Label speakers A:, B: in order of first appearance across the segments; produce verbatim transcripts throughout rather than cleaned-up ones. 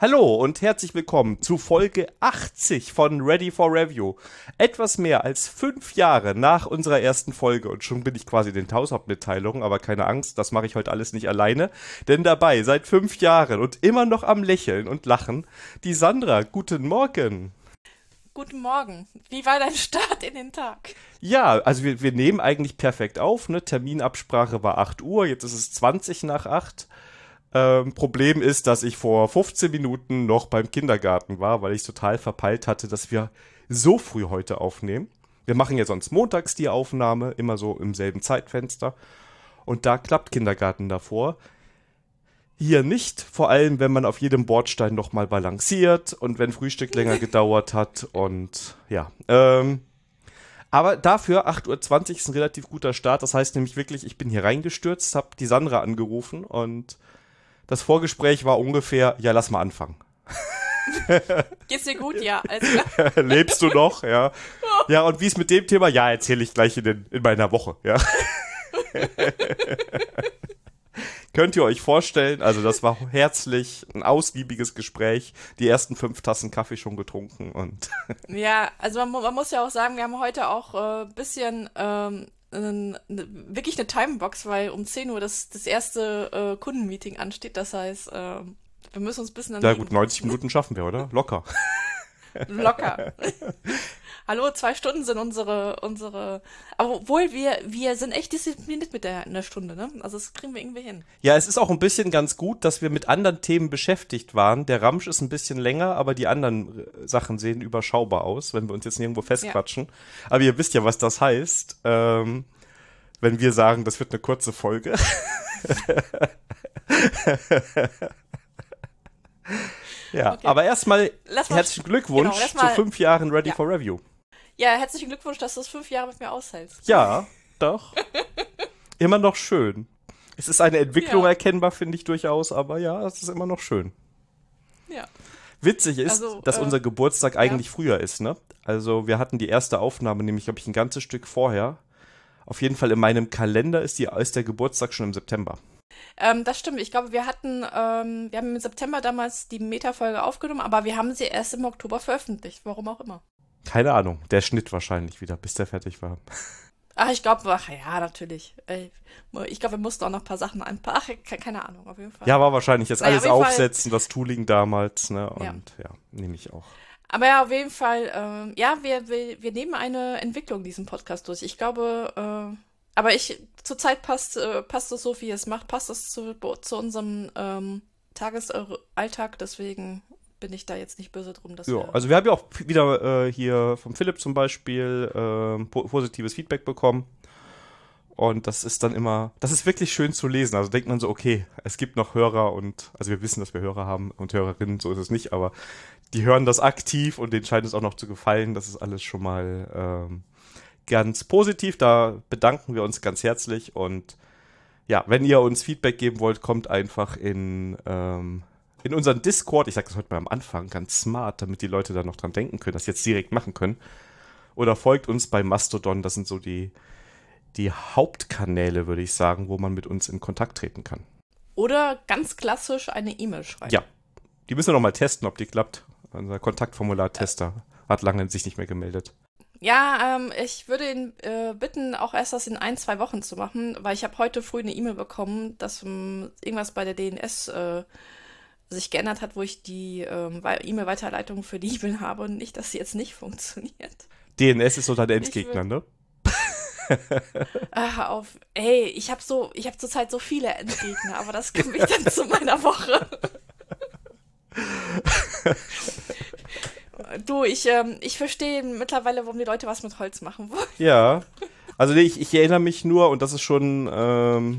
A: Hallo und herzlich willkommen zu Folge achtzig von Ready for Review. Etwas mehr als fünf Jahre nach unserer ersten Folge und schon bin ich quasi in den Tausendmitteilungen, aber keine Angst, das mache ich heute alles nicht alleine, denn dabei seit fünf Jahren und immer noch am Lächeln und Lachen, die Sandra. Guten Morgen.
B: Guten Morgen. Wie war dein Start in den Tag?
A: Ja, also wir, wir nehmen eigentlich perfekt auf, ne? Terminabsprache war acht Uhr, jetzt ist es zwanzig nach acht. Ähm, Problem ist, dass ich vor fünfzehn Minuten noch beim Kindergarten war, weil ich total verpeilt hatte, dass wir so früh heute aufnehmen. Wir machen ja sonst montags die Aufnahme, immer so im selben Zeitfenster. Und da klappt Kindergarten davor. Hier nicht, vor allem wenn man auf jedem Bordstein nochmal balanciert und wenn Frühstück länger gedauert hat und ja. Ähm, aber dafür acht Uhr zwanzig ist ein relativ guter Start. Das heißt nämlich wirklich, ich bin hier reingestürzt, habe die Sandra angerufen und das Vorgespräch war ungefähr, ja, lass mal anfangen.
B: Geht's dir gut? Ja. Alles klar.
A: Lebst du noch? Ja. Ja, und wie es mit dem Thema? Ja, erzähle ich gleich in, den, in meiner Woche. Ja. Könnt ihr euch vorstellen, also das war herzlich, ein ausgiebiges Gespräch, die ersten fünf Tassen Kaffee schon getrunken und
B: Ja, also man, man muss ja auch sagen, wir haben heute auch ein äh, bisschen ähm, n, n, wirklich eine Timebox, weil um zehn Uhr das, das erste äh, Kundenmeeting ansteht, das heißt, äh, wir müssen uns ein bisschen an
A: ja gut, neunzig Minuten schaffen wir, oder? Locker.
B: Locker. Hallo, zwei Stunden sind unsere, unsere, aber obwohl wir, wir sind echt diszipliniert mit der, einer Stunde, ne? Also das kriegen wir irgendwie hin.
A: Ja, es ist auch ein bisschen ganz gut, dass wir mit anderen Themen beschäftigt waren. Der Ramsch ist ein bisschen länger, aber die anderen Sachen sehen überschaubar aus, wenn wir uns jetzt nirgendwo festquatschen. Ja. Aber ihr wisst ja, was das heißt, ähm, wenn wir sagen, das wird eine kurze Folge. Ja, okay. Aber erstmal herzlichen Glückwunsch genau, zu fünf Jahren Ready ja. for Review.
B: Ja, herzlichen Glückwunsch, dass du es fünf Jahre mit mir aushältst.
A: Ja, doch. Immer noch schön. Es ist eine Entwicklung ja. erkennbar, finde ich durchaus, aber ja, es ist immer noch schön.
B: Ja.
A: Witzig ist, also, dass äh, unser Geburtstag eigentlich ja. früher ist, ne? Also wir hatten die erste Aufnahme, nämlich, glaube ich, ein ganzes Stück vorher. Auf jeden Fall in meinem Kalender ist, die, ist der Geburtstag schon im September.
B: Ähm, das stimmt. Ich glaube, wir hatten, ähm, wir haben im September damals die Meta-Folge aufgenommen, aber wir haben sie erst im Oktober veröffentlicht, warum auch immer.
A: Keine Ahnung, der Schnitt wahrscheinlich wieder, bis der fertig war.
B: Ach, ich glaube, ach ja, natürlich. Ich glaube, wir mussten auch noch ein paar Sachen anpassen. Ach, keine Ahnung, auf jeden Fall.
A: Ja, war wahrscheinlich jetzt naja, alles aufsetzen, Fall. Das Tooling damals, ne? Und ja, ja nehme ich auch.
B: Aber ja, auf jeden Fall, ähm, ja, wir, wir, wir nehmen eine Entwicklung diesen Podcast durch. Ich glaube, äh, aber ich, zurzeit passt, äh, passt es so, wie es macht, passt es zu, zu unserem ähm, Tagesalltag, deswegen bin ich da jetzt nicht böse drum, dass
A: ja,
B: wir...
A: Also wir haben ja auch wieder äh, hier vom Philipp zum Beispiel äh, po- positives Feedback bekommen und das ist dann immer, das ist wirklich schön zu lesen, also denkt man so, okay, es gibt noch Hörer und, also wir wissen, dass wir Hörer haben und Hörerinnen, so ist es nicht, aber die hören das aktiv und denen scheint es auch noch zu gefallen, das ist alles schon mal ähm, ganz positiv, da bedanken wir uns ganz herzlich und ja, wenn ihr uns Feedback geben wollt, kommt einfach in ähm, in unseren Discord, ich sage das heute mal am Anfang, ganz smart, damit die Leute da noch dran denken können, das jetzt direkt machen können. Oder folgt uns bei Mastodon, das sind so die, die Hauptkanäle, würde ich sagen, wo man mit uns in Kontakt treten kann.
B: Oder ganz klassisch eine E-Mail schreiben.
A: Ja, die müssen wir noch mal testen, ob die klappt. Unser Kontaktformular-Tester ja. hat lange sich nicht mehr gemeldet.
B: Ja, ähm, ich würde ihn äh, bitten, auch erst das in ein, zwei Wochen zu machen, weil ich habe heute früh eine E-Mail bekommen, dass um, irgendwas bei der D N S äh, sich geändert hat, wo ich die ähm, E-Mail-Weiterleitung für die E-Mail habe und nicht, dass sie jetzt nicht funktioniert.
A: D N S ist so dein Endgegner, ne?
B: Ach, auf. Ey, ich habe so, ich habe zurzeit so viele Endgegner, aber das komme ich dann zu meiner Woche. Du, ich, ähm, ich verstehe mittlerweile, warum die Leute was mit Holz machen wollen.
A: Ja, also ich, ich erinnere mich nur, und das ist schon ähm,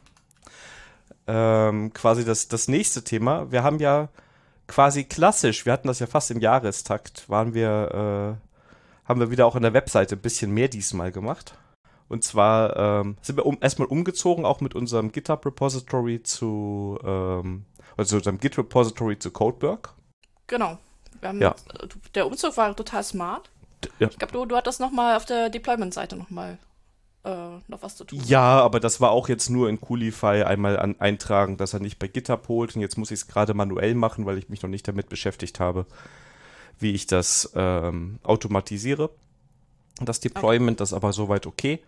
A: ähm, quasi das, das nächste Thema. Wir haben ja quasi klassisch, wir hatten das ja fast im Jahrestakt, waren wir, äh, haben wir wieder auch an der Webseite ein bisschen mehr diesmal gemacht. Und zwar ähm, sind wir um, erstmal umgezogen, auch mit unserem GitHub-Repository zu, ähm, also unserem Git-Repository zu Codeberg.
B: Genau. Wir haben
A: Ja.
B: Der Umzug war total smart.
A: Ja.
B: Ich glaube, du, du hattest nochmal auf der Deployment-Seite nochmal äh, noch was zu tun.
A: Ja, aber das war auch jetzt nur in Coolify einmal an, eintragen, dass er nicht bei GitHub holt. Und jetzt muss ich es gerade manuell machen, weil ich mich noch nicht damit beschäftigt habe, wie ich das ähm, automatisiere. Das Deployment, okay. Das ist aber soweit okay.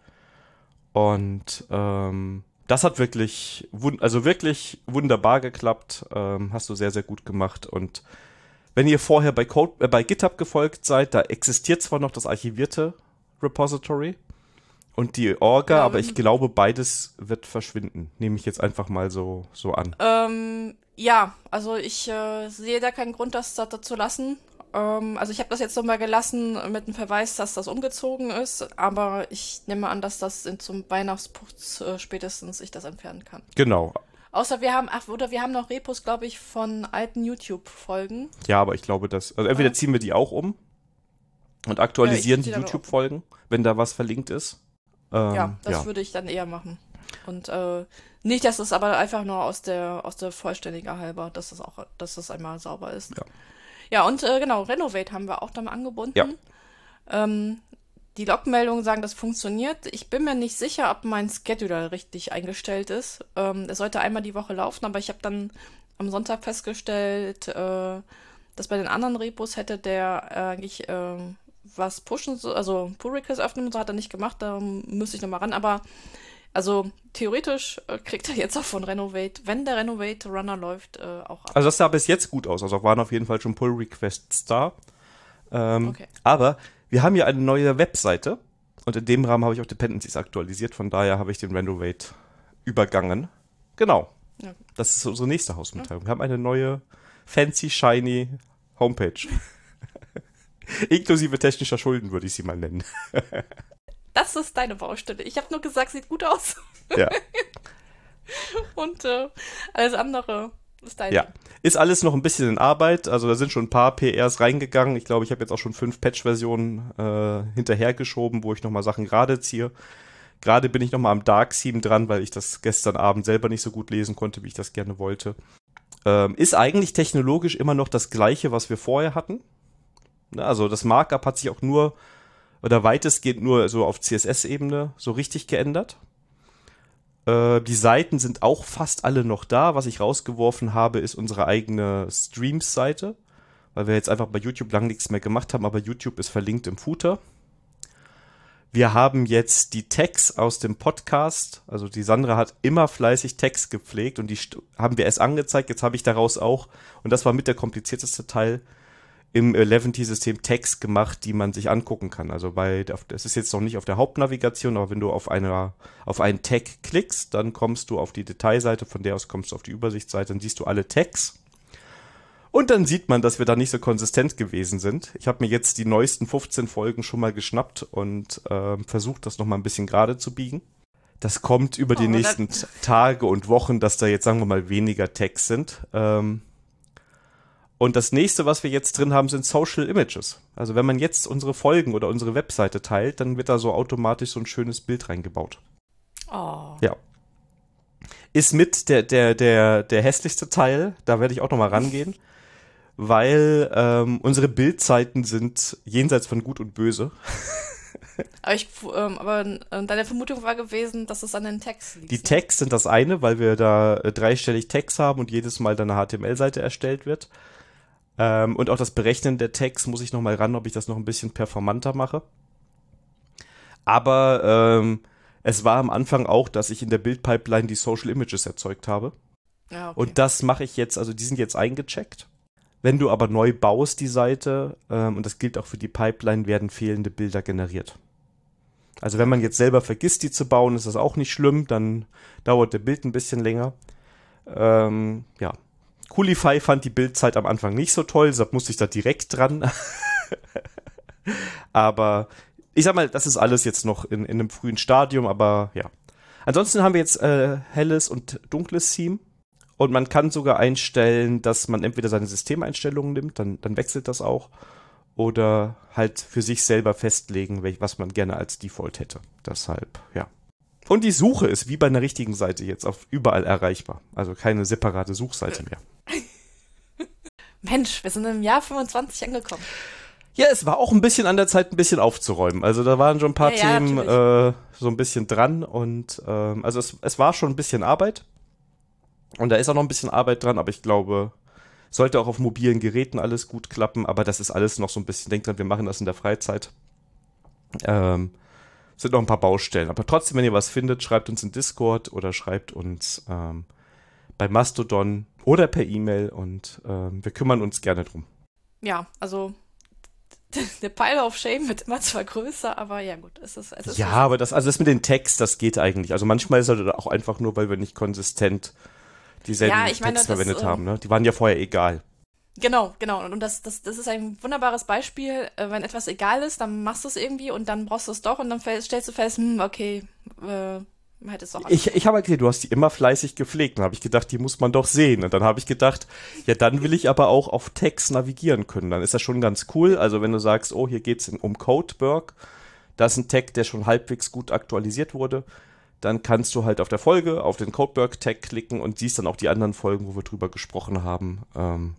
A: Und ähm, das hat wirklich, wun- also wirklich wunderbar geklappt. Ähm, hast du sehr, sehr gut gemacht. Und wenn ihr vorher bei, Code, äh, bei GitHub gefolgt seid, da existiert zwar noch das archivierte Repository und die Orga, ja, aber ich glaube, beides wird verschwinden. Nehme ich jetzt einfach mal so, so an.
B: Ähm, ja, also ich äh, sehe da keinen Grund, das da zu lassen. Ähm, also ich habe das jetzt nochmal gelassen mit dem Verweis, dass das umgezogen ist, aber ich nehme an, dass das in, zum Weihnachtsputz äh, spätestens ich das entfernen kann.
A: Genau.
B: Außer wir haben, ach, oder wir haben noch Repos, glaube ich, von alten YouTube-Folgen.
A: Ja, aber ich glaube, dass, also entweder ziehen wir die auch um und aktualisieren ja, die YouTube-Folgen, wenn da was verlinkt ist. Ähm,
B: ja, das
A: ja.
B: würde ich dann eher machen. Und äh, nicht, dass es aber einfach nur aus der aus der Vollständiger halber, dass das auch, dass das einmal sauber ist.
A: Ja,
B: ja und äh, genau, Renovate haben wir auch dann angebunden.
A: Ja.
B: Ähm, die Logmeldungen sagen, das funktioniert. Ich bin mir nicht sicher, ob mein Scheduler richtig eingestellt ist. Ähm, es sollte einmal die Woche laufen, aber ich habe dann am Sonntag festgestellt, äh, dass bei den anderen Repos hätte der äh, eigentlich äh, was pushen, so, also Pull-Request öffnen und so hat er nicht gemacht, da müsste ich nochmal ran, aber also theoretisch äh, kriegt er jetzt auch von Renovate, wenn der Renovate Runner läuft, äh, auch ab.
A: Also das sah bis jetzt gut aus, also waren auf jeden Fall schon Pull-Requests da. Ähm,
B: okay.
A: Aber wir haben ja eine neue Webseite und in dem Rahmen habe ich auch Dependencies aktualisiert, von daher habe ich den Renovate übergangen. Genau. Ja. Das ist unsere nächste Hausmitteilung. Ja. Wir haben eine neue fancy, shiny Homepage. Inklusive technischer Schulden, würde ich sie mal nennen.
B: Das ist deine Baustelle. Ich habe nur gesagt, sieht gut aus.
A: Ja.
B: Und äh, alles andere ist deine.
A: Ja. Ist alles noch ein bisschen in Arbeit. Also da sind schon ein paar P Rs reingegangen. Ich glaube, ich habe jetzt auch schon fünf Patch-Versionen äh, hinterhergeschoben, wo ich nochmal Sachen gerade ziehe. Gerade bin ich nochmal am Dark Theme dran, weil ich das gestern Abend selber nicht so gut lesen konnte, wie ich das gerne wollte. Ähm, ist eigentlich technologisch immer noch das Gleiche, was wir vorher hatten. Also das Markup hat sich auch nur, oder weitestgehend nur so auf C S S-Ebene so richtig geändert. Äh, die Seiten sind auch fast alle noch da. Was ich rausgeworfen habe, ist unsere eigene Streams-Seite, weil wir jetzt einfach bei YouTube lang nichts mehr gemacht haben, aber YouTube ist verlinkt im Footer. Wir haben jetzt die Tags aus dem Podcast, also die Sandra hat immer fleißig Tags gepflegt und die st- haben wir erst angezeigt, jetzt habe ich daraus auch, und das war mit der komplizierteste Teil, im Eleventy-System Tags gemacht, die man sich angucken kann. Also bei, das ist jetzt noch nicht auf der Hauptnavigation, aber wenn du auf einer, auf einen Tag klickst, dann kommst du auf die Detailseite, von der aus kommst du auf die Übersichtsseite, dann siehst du alle Tags. Und dann sieht man, dass wir da nicht so konsistent gewesen sind. Ich habe mir jetzt die neuesten fünfzehn Folgen schon mal geschnappt und äh, versucht, das nochmal ein bisschen gerade zu biegen. Das kommt über oh, die nächsten T- Tage und Wochen, dass da jetzt, sagen wir mal, weniger Tags sind. Ähm, Und das nächste, was wir jetzt drin haben, sind Social Images. Also wenn man jetzt unsere Folgen oder unsere Webseite teilt, dann wird da so automatisch so ein schönes Bild reingebaut.
B: Oh.
A: Ja. Ist mit der, der, der, der hässlichste Teil, da werde ich auch nochmal rangehen, weil ähm, unsere Bildzeiten sind jenseits von Gut und Böse.
B: Aber, ich, ähm, aber äh, deine Vermutung war gewesen, dass es an den Tags liegt.
A: Die Tags sind das eine, weil wir da äh, dreistellig Tags haben und jedes Mal dann eine H T M L-Seite erstellt wird. Ähm, und auch das Berechnen der Tags muss ich noch mal ran, ob ich das noch ein bisschen performanter mache. Aber ähm, es war am Anfang auch, dass ich in der Bildpipeline die Social Images erzeugt habe.
B: Ja, okay.
A: Und das mache ich jetzt, also die sind jetzt eingecheckt. Wenn du aber neu baust die Seite, ähm, und das gilt auch für die Pipeline, werden fehlende Bilder generiert. Also wenn man jetzt selber vergisst, die zu bauen, ist das auch nicht schlimm, dann dauert der Bild ein bisschen länger. Ähm, ja. Coolify fand die Bildzeit am Anfang nicht so toll, deshalb musste ich da direkt dran. Aber ich sag mal, das ist alles jetzt noch in, in einem frühen Stadium, aber ja. Ansonsten haben wir jetzt äh, helles und dunkles Theme und man kann sogar einstellen, dass man entweder seine Systemeinstellungen nimmt, dann, dann wechselt das auch, oder halt für sich selber festlegen, welch, was man gerne als Default hätte. Deshalb, ja. Und die Suche ist wie bei einer richtigen Seite jetzt auf überall erreichbar. Also keine separate Suchseite mehr.
B: Mensch, wir sind im Jahr fünfundzwanzig angekommen.
A: Ja, es war auch ein bisschen an der Zeit, ein bisschen aufzuräumen. Also da waren schon ein paar
B: Ja, ja,
A: Themen äh, so ein bisschen dran und ähm, also es, es war schon ein bisschen Arbeit und da ist auch noch ein bisschen Arbeit dran, aber ich glaube, sollte auch auf mobilen Geräten alles gut klappen, aber das ist alles noch so ein bisschen, denkt dran, wir machen das in der Freizeit. Ähm, sind noch ein paar Baustellen, aber trotzdem, wenn ihr was findet, schreibt uns in Discord oder schreibt uns ähm, bei Mastodon oder per E-Mail und ähm, wir kümmern uns gerne drum.
B: Ja, also der Pile of Shame wird immer zwar größer, aber ja gut, es ist, es ist
A: Ja,
B: so.
A: aber das, also das mit den Text, das geht eigentlich. Also manchmal ist es auch einfach nur, weil wir nicht konsistent dieselben
B: Ja, ich meine,
A: Text
B: das,
A: verwendet
B: ähm,
A: haben. Ne? Die waren ja vorher egal.
B: Genau, genau. Und das, das, das ist ein wunderbares Beispiel. Äh, wenn etwas egal ist, dann machst du es irgendwie und dann brauchst du es doch und dann fäll- stellst du fest, hm, okay, äh, man hätte es doch anders
A: Ich, ich habe halt gesehen, du hast die immer fleißig gepflegt. Dann habe ich gedacht, die muss man doch sehen. Und dann habe ich gedacht, ja, dann will ich aber auch auf Text navigieren können. Dann ist das schon ganz cool. Also wenn du sagst, oh, hier geht's in, um Codeberg, das ist ein Tag, der schon halbwegs gut aktualisiert wurde, dann kannst du halt auf der Folge auf den Codeberg-Tag klicken und siehst dann auch die anderen Folgen, wo wir drüber gesprochen haben. Ähm,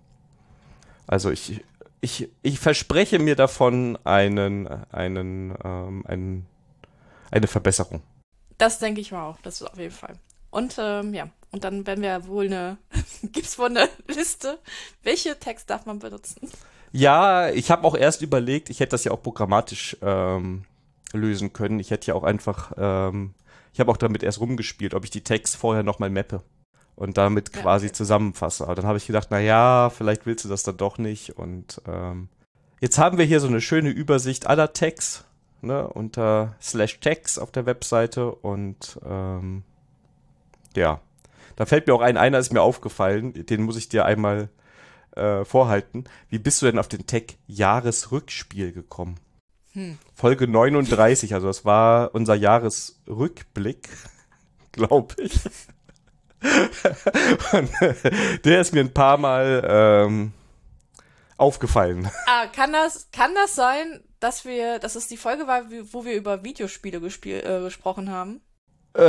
A: also ich, ich, ich verspreche mir davon einen, einen, ähm, einen, eine Verbesserung.
B: Das denke ich mal auch, das ist auf jeden Fall. Und ähm, ja, und dann werden wir wohl eine, gibt's wohl eine Liste, welche Text darf man benutzen?
A: Ja, ich habe auch erst überlegt, ich hätte das ja auch programmatisch ähm, lösen können. Ich hätte ja auch einfach, ähm, ich habe auch damit erst rumgespielt, ob ich die Tags vorher nochmal mappe und damit
B: Ja,
A: quasi
B: okay.
A: zusammenfasse. Aber dann habe ich gedacht, na ja, vielleicht willst du das dann doch nicht. Und ähm, jetzt haben wir hier so eine schöne Übersicht aller Tags, ne, unter slash Tags auf der Webseite und ähm, ja, da fällt mir auch ein, einer ist mir aufgefallen, den muss ich dir einmal äh, vorhalten. Wie bist du denn auf den Tag Jahresrückspiel gekommen?
B: Hm.
A: Folge neununddreißig, also das war unser Jahresrückblick, glaube ich. Und, äh, der ist mir ein paar Mal ähm, aufgefallen.
B: Ah, kann das, kann das sein, dass wir, dass es die Folge war, wie- wo wir über Videospiele gespiel, äh, gesprochen haben?
A: Äh,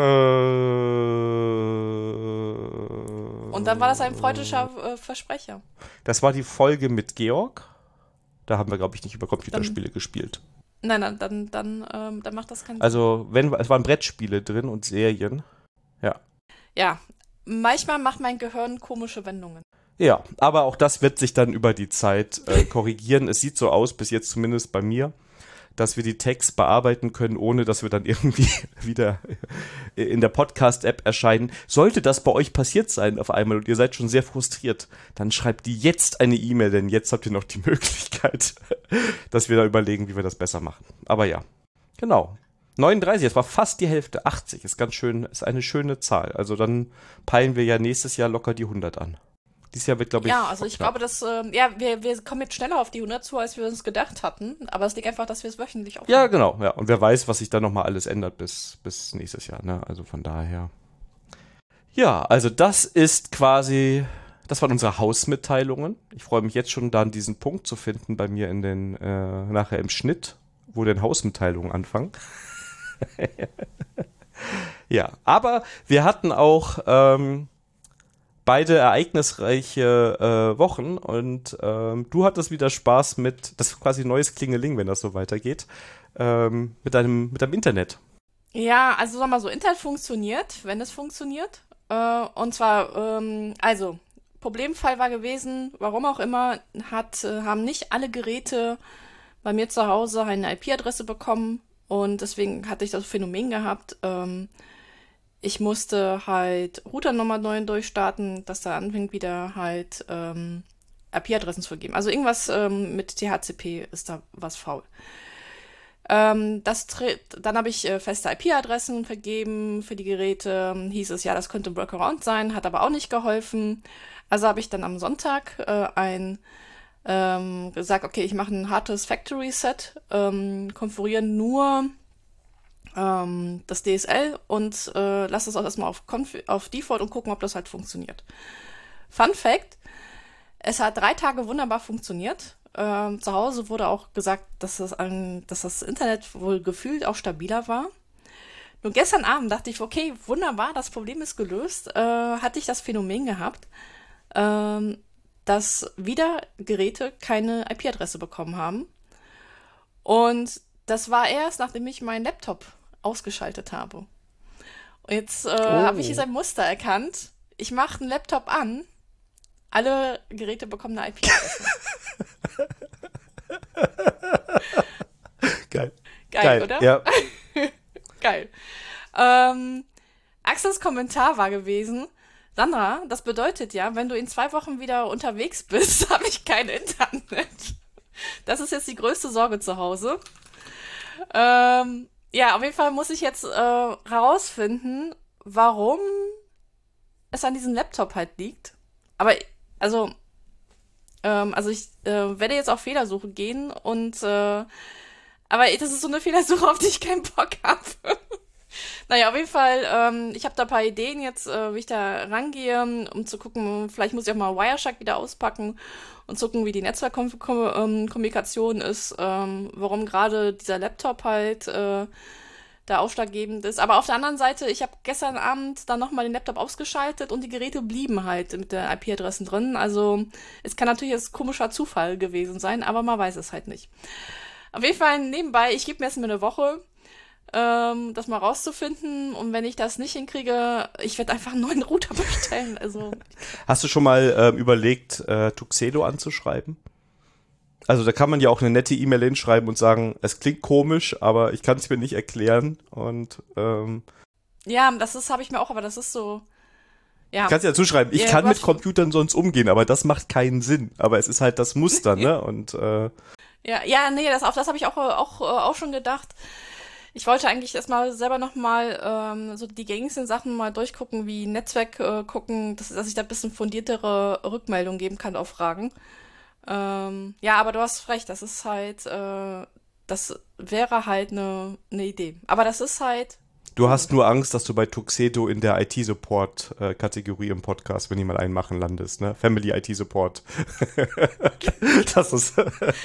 B: Und dann war das ein freudscher äh, Versprecher.
A: das war die Folge mit Georg. Da haben wir, glaube ich, nicht über
B: Dann,
A: Computerspiele gespielt.
B: nein, nein, dann, dann, ähm, dann macht das keinen Sinn.
A: Also, wenn es waren Brettspiele drin und Serien. Ja.
B: Ja, manchmal macht mein Gehirn komische Wendungen.
A: Ja, aber auch das wird sich dann über die Zeit äh, korrigieren. Es sieht so aus, bis jetzt zumindest bei mir, dass wir die Tags bearbeiten können, ohne dass wir dann irgendwie wieder in der Podcast-App erscheinen. Sollte das bei euch passiert sein auf einmal und ihr seid schon sehr frustriert, dann schreibt die jetzt eine E-Mail, denn jetzt habt ihr noch die Möglichkeit, dass wir da überlegen, wie wir das besser machen. Aber ja, genau. neununddreißig, das war fast die Hälfte. achtzig ist ganz schön, ist eine schöne Zahl. Also dann peilen wir ja nächstes Jahr locker die hundert an. Dieses Jahr wird, glaube ich,
B: Ja, also ich
A: knapp.
B: glaube, dass, ähm, ja, wir, wir kommen jetzt schneller auf die hundert zu, als wir uns gedacht hatten. Aber es liegt einfach, dass wir es wöchentlich aufnehmen.
A: Ja, genau, ja. Und wer weiß, was sich dann nochmal alles ändert bis, bis nächstes Jahr, ne? Also von daher. Ja, also das ist quasi, das waren unsere Hausmitteilungen. Ich freue mich jetzt schon, dann diesen Punkt zu finden bei mir in den, äh, nachher im Schnitt, wo denn Hausmitteilungen anfangen. Ja, aber wir hatten auch ähm, beide ereignisreiche äh, Wochen und ähm, du hattest wieder Spaß mit, das ist quasi neues Klingeling, wenn das so weitergeht, ähm, mit deinem, mit deinem Internet.
B: Ja, also sag mal so, Internet funktioniert, wenn es funktioniert. Äh, und zwar, ähm, also, Problemfall war gewesen, warum auch immer, hat, äh, haben nicht alle Geräte bei mir zu Hause eine I P-Adresse bekommen und deswegen hatte ich das Phänomen gehabt, ähm, ich musste halt Routernummer neu durchstarten, dass da anfängt wieder halt ähm, I P-Adressen zu vergeben. Also irgendwas ähm, mit T H C P ist da was faul. Ähm, das tre- dann habe ich äh, feste I P-Adressen vergeben für die Geräte. Ähm, Hieß es, ja, das könnte ein Workaround sein, hat aber auch nicht geholfen. Also habe ich dann am Sonntag äh, ein ähm, gesagt, okay, ich mache ein hartes Factory Set, ähm, konfiguriere nur ähm, das D S L und äh, lasse es auch erstmal auf, Conf- auf Default und gucken, ob das halt funktioniert. Fun Fact, es hat drei Tage wunderbar funktioniert. Ähm, zu Hause wurde auch gesagt, dass das, ein, dass das Internet wohl gefühlt auch stabiler war. Nur gestern Abend dachte ich, okay, wunderbar, das Problem ist gelöst. Äh, hatte ich das Phänomen gehabt, ähm, dass wieder Geräte keine I P-Adresse bekommen haben. Und das war erst, nachdem ich meinen Laptop ausgeschaltet habe. Und jetzt äh, oh. habe ich jetzt ein Muster erkannt. Ich mache den Laptop an, alle Geräte bekommen eine I P-Adresse.
A: Geil.
B: Geil,
A: Geil,
B: oder?
A: Ja.
B: Geil. Ähm, Axels Kommentar war gewesen, Sandra, das bedeutet ja, wenn du in zwei Wochen wieder unterwegs bist, habe ich kein Internet. Das ist jetzt die größte Sorge zu Hause. Ähm, ja, auf jeden Fall muss ich jetzt äh, herausfinden, warum es an diesem Laptop halt liegt. Aber, also, ähm, also ich äh, werde jetzt auf Fehlersuche gehen und, äh, aber das ist so eine Fehlersuche, auf die ich keinen Bock habe. Naja, auf jeden Fall, ähm, ich habe da ein paar Ideen jetzt, äh, wie ich da rangehe, um zu gucken, vielleicht muss ich auch mal Wireshark wieder auspacken und gucken, wie die Netzwerkkommunikation ist, ähm, warum gerade dieser Laptop halt äh, da ausschlaggebend ist. Aber auf der anderen Seite, ich habe gestern Abend dann nochmal den Laptop ausgeschaltet und die Geräte blieben halt mit der I P-Adressen drin. Also es kann natürlich jetzt komischer Zufall gewesen sein, aber man weiß es halt nicht. Auf jeden Fall nebenbei, ich gebe mir jetzt mal eine Woche, ähm, das mal rauszufinden. Und wenn ich das nicht hinkriege, ich werde einfach einen neuen Router bestellen. Also
A: Hast du schon mal ähm, überlegt, äh, Tuxedo anzuschreiben? Also da kann man ja auch eine nette E-Mail hinschreiben und sagen, es klingt komisch, aber ich kann es mir nicht erklären. Und ähm,
B: ja, das ist, habe ich mir auch, aber das ist so. Ja.
A: Du kannst ja zuschreiben, ich
B: ja,
A: kann mit Computern sonst umgehen, aber das macht keinen Sinn. Aber es ist halt das Muster, ne? Und äh,
B: ja, ja, nee, das, auf das habe ich auch, auch, auch schon gedacht. Ich wollte eigentlich erstmal selber nochmal ähm, so die gängigsten Sachen mal durchgucken, wie Netzwerk äh, gucken, dass, dass ich da ein bisschen fundiertere Rückmeldungen geben kann auf Fragen. Ähm, ja, aber du hast recht, das ist halt, äh, das wäre halt eine ne Idee. Aber das ist halt.
A: Du hast nur Angst, dass du bei Tuxedo in der I T-Support-Kategorie im Podcast, wenn ich mal einen machen landest, ne? Family I T-Support. Das ist.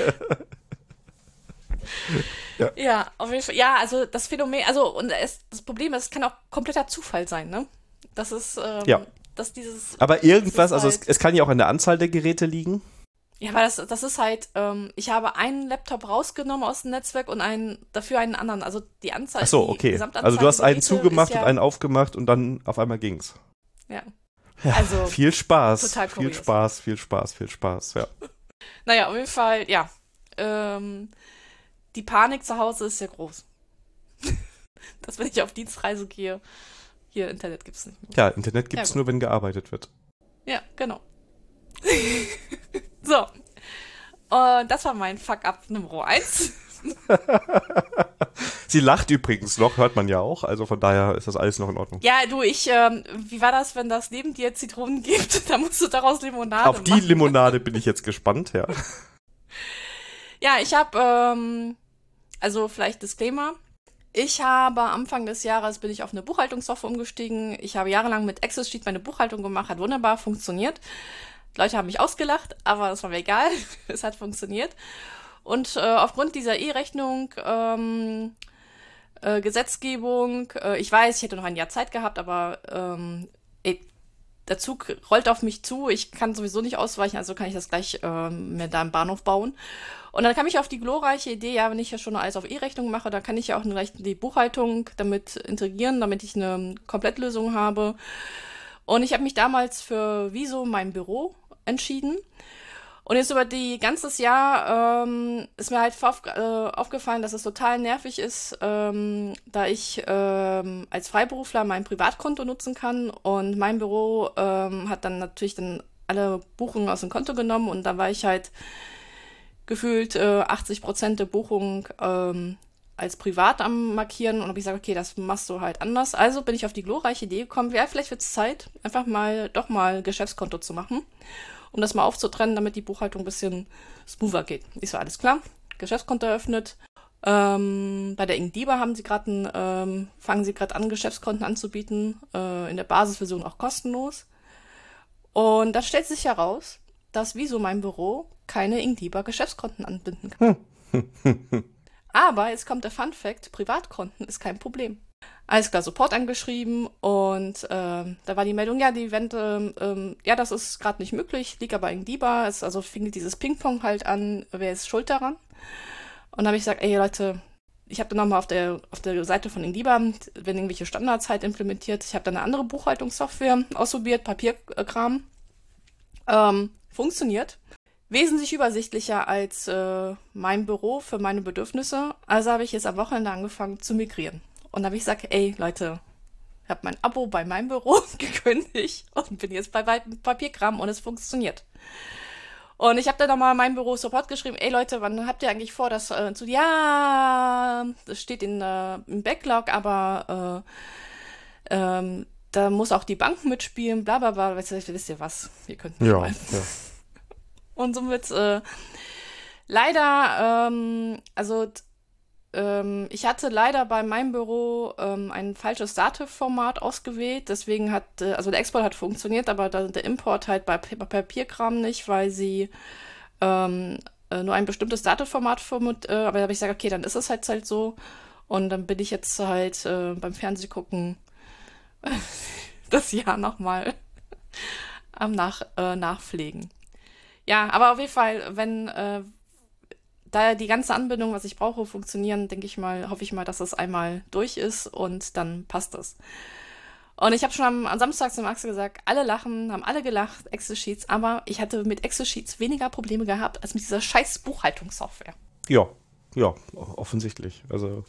B: Ja. ja, auf jeden Fall. Ja, also das Phänomen, also und es, das Problem ist, es kann auch kompletter Zufall sein, ne? Das ist, ähm,
A: ja.
B: dass dieses.
A: Aber irgendwas,
B: halt,
A: also es, es kann ja auch an der Anzahl der Geräte liegen.
B: Ja, aber das, das ist halt, ähm, ich habe einen Laptop rausgenommen aus dem Netzwerk und einen, dafür einen anderen. Also die Anzahl.
A: Ach so,
B: die
A: okay.
B: Gesamtanzahl
A: also du hast einen
B: Geräte
A: zugemacht
B: ja,
A: und einen aufgemacht und dann auf einmal ging's.
B: Ja.
A: Ja,
B: also
A: viel Spaß.
B: Total
A: viel
B: kurios.
A: Spaß, viel Spaß, viel Spaß, ja.
B: Naja, auf jeden Fall, ja. Ähm, die Panik zu Hause ist ja groß. Dass wenn ich auf Dienstreise gehe, hier Internet gibt's nicht mehr.
A: Ja, Internet gibt's
B: ja,
A: nur, wenn gearbeitet wird.
B: Ja, genau. So. Und das war mein Fuck-up Nummer eins.
A: Sie lacht übrigens noch, hört man ja auch. Also von daher ist das alles noch in Ordnung.
B: Ja, du, ich, ähm, wie war das, wenn das neben dir Zitronen gibt? Da musst du daraus Limonade
A: Auf die
B: machen.
A: Limonade bin ich jetzt gespannt, ja.
B: Ja, ich habe, ähm, also vielleicht Disclaimer. Ich habe Anfang des Jahres bin ich auf eine Buchhaltungssoftware umgestiegen. Ich habe jahrelang mit Excel Sheet meine Buchhaltung gemacht, hat wunderbar funktioniert. Die Leute haben mich ausgelacht, aber das war mir egal. Es hat funktioniert. Und äh, aufgrund dieser E-Rechnung, ähm, äh, Gesetzgebung, äh, ich weiß, ich hätte noch ein Jahr Zeit gehabt, aber ähm, ey, der Zug rollt auf mich zu. Ich kann sowieso nicht ausweichen, also kann ich das gleich ähm, mir da im Bahnhof bauen. Und dann kam ich auf die glorreiche Idee, ja, wenn ich ja schon alles auf E-Rechnung mache, dann kann ich ja auch eine, die Buchhaltung damit integrieren, damit ich eine Komplettlösung habe. Und ich habe mich damals für Wieso mein Büro entschieden. Und jetzt über die ganzes Jahr ähm, ist mir halt auf, äh, aufgefallen, dass es total nervig ist, ähm, da ich ähm, als Freiberufler mein Privatkonto nutzen kann. Und mein Büro ähm, hat dann natürlich dann alle Buchungen aus dem Konto genommen und da war ich halt gefühlt äh, achtzig Prozent der Buchung ähm, als privat am Markieren und habe ich gesagt, okay, das machst du halt anders. Also bin ich auf die glorreiche Idee gekommen, ja, vielleicht wird es Zeit, einfach mal doch mal Geschäftskonto zu machen, um das mal aufzutrennen, damit die Buchhaltung ein bisschen smoother geht. Ich so, alles klar, Geschäftskonto eröffnet. Ähm, bei der Ingdiba haben sie gerade ähm, fangen sie gerade an, Geschäftskonten anzubieten, äh, in der Basisversion auch kostenlos. Und da stellt sich heraus, dass Wieso mein Büro keine Ingdiba Geschäftskonten anbinden kann. Aber jetzt kommt der Fun Fact, Privatkonten ist kein Problem. Alles klar, Support angeschrieben und ähm, da war die Meldung, ja, die Event, ähm, ähm, ja, das ist gerade nicht möglich, liegt aber in Diba. Es, also fing dieses Ping-Pong halt an, wer ist schuld daran? Und da habe ich gesagt, ey Leute, ich habe dann nochmal auf der, auf der Seite von Indiba, wenn irgendwelche Standards halt implementiert, ich habe dann eine andere Buchhaltungssoftware ausprobiert, Papierkram, ähm, funktioniert. Wesentlich übersichtlicher als äh, mein Büro für meine Bedürfnisse. Also habe ich jetzt am Wochenende angefangen zu migrieren. Und da habe ich gesagt, ey Leute, ich habe mein Abo bei meinem Büro gekündigt und bin jetzt bei weitem Papierkram und es funktioniert. Und ich habe dann nochmal meinem Büro Support geschrieben, ey Leute, wann habt ihr eigentlich vor, das äh, zu... Ja, das steht in, äh, im Backlog, aber äh, ähm, da muss auch die Bank mitspielen, bla bla bla. Weißt du, wisst ihr was? Ihr könnt mich
A: Ja,
B: mal.
A: ja.
B: Und somit äh, leider, ähm, also t- ähm, ich hatte leider bei meinem Büro ähm, ein falsches Dativ-Format ausgewählt, deswegen hat, äh, also der Export hat funktioniert, aber da, der Import halt bei Pa- Papierkram nicht, weil sie ähm, äh, nur ein bestimmtes Dativ-Format vermut, äh, aber da habe ich gesagt, okay, dann ist es halt halt so und dann bin ich jetzt halt äh, beim Fernsehgucken das Jahr nochmal am Nach, äh, Nachpflegen. Ja, aber auf jeden Fall, wenn äh, da die ganze Anbindung, was ich brauche, funktionieren, denke ich mal, hoffe ich mal, dass das einmal durch ist und dann passt es. Und ich habe schon am, am Samstag zum Axel gesagt, alle lachen, haben alle gelacht, Excel-Sheets, aber ich hatte mit Excel-Sheets weniger Probleme gehabt als mit dieser scheiß Buchhaltungssoftware.
A: Ja, ja, offensichtlich. Also.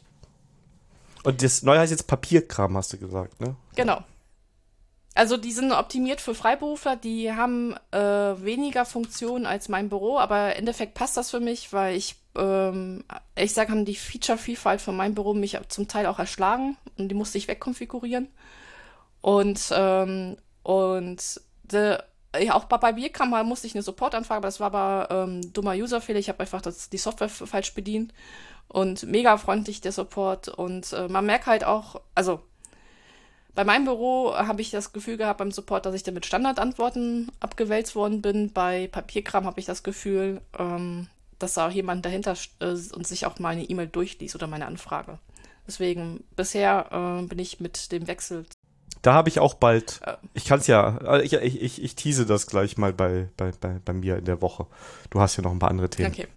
A: Und das Neue heißt jetzt Papierkram, hast du gesagt, ne?
B: Genau. Also die sind optimiert für Freiberufler, die haben äh, weniger Funktionen als mein Büro, aber im Endeffekt passt das für mich, weil ich, ähm, ehrlich gesagt, haben die Feature-Vielfalt von meinem Büro mich zum Teil auch erschlagen und die musste ich wegkonfigurieren. Und, ähm, und de, ja, auch bei, bei Bierkram mal musste ich eine Supportanfrage, aber das war aber ähm, dummer Userfehler. Ich habe einfach das, die Software f- falsch bedient und mega freundlich der Support und äh, man merkt halt auch, also bei meinem Büro habe ich das Gefühl gehabt beim Support, dass ich dann mit Standardantworten abgewälzt worden bin. Bei Papierkram habe ich das Gefühl, ähm, dass da auch jemand dahinter äh, und sich auch meine E-Mail durchliest oder meine Anfrage. Deswegen, bisher äh, bin ich mit dem Wechsel.
A: Da habe ich auch bald,
B: Äh,
A: ich kann es ja, äh, ich, ich, ich, ich tease das gleich mal bei, bei, bei, bei mir in der Woche. Du hast ja noch ein paar andere Themen.
B: okay.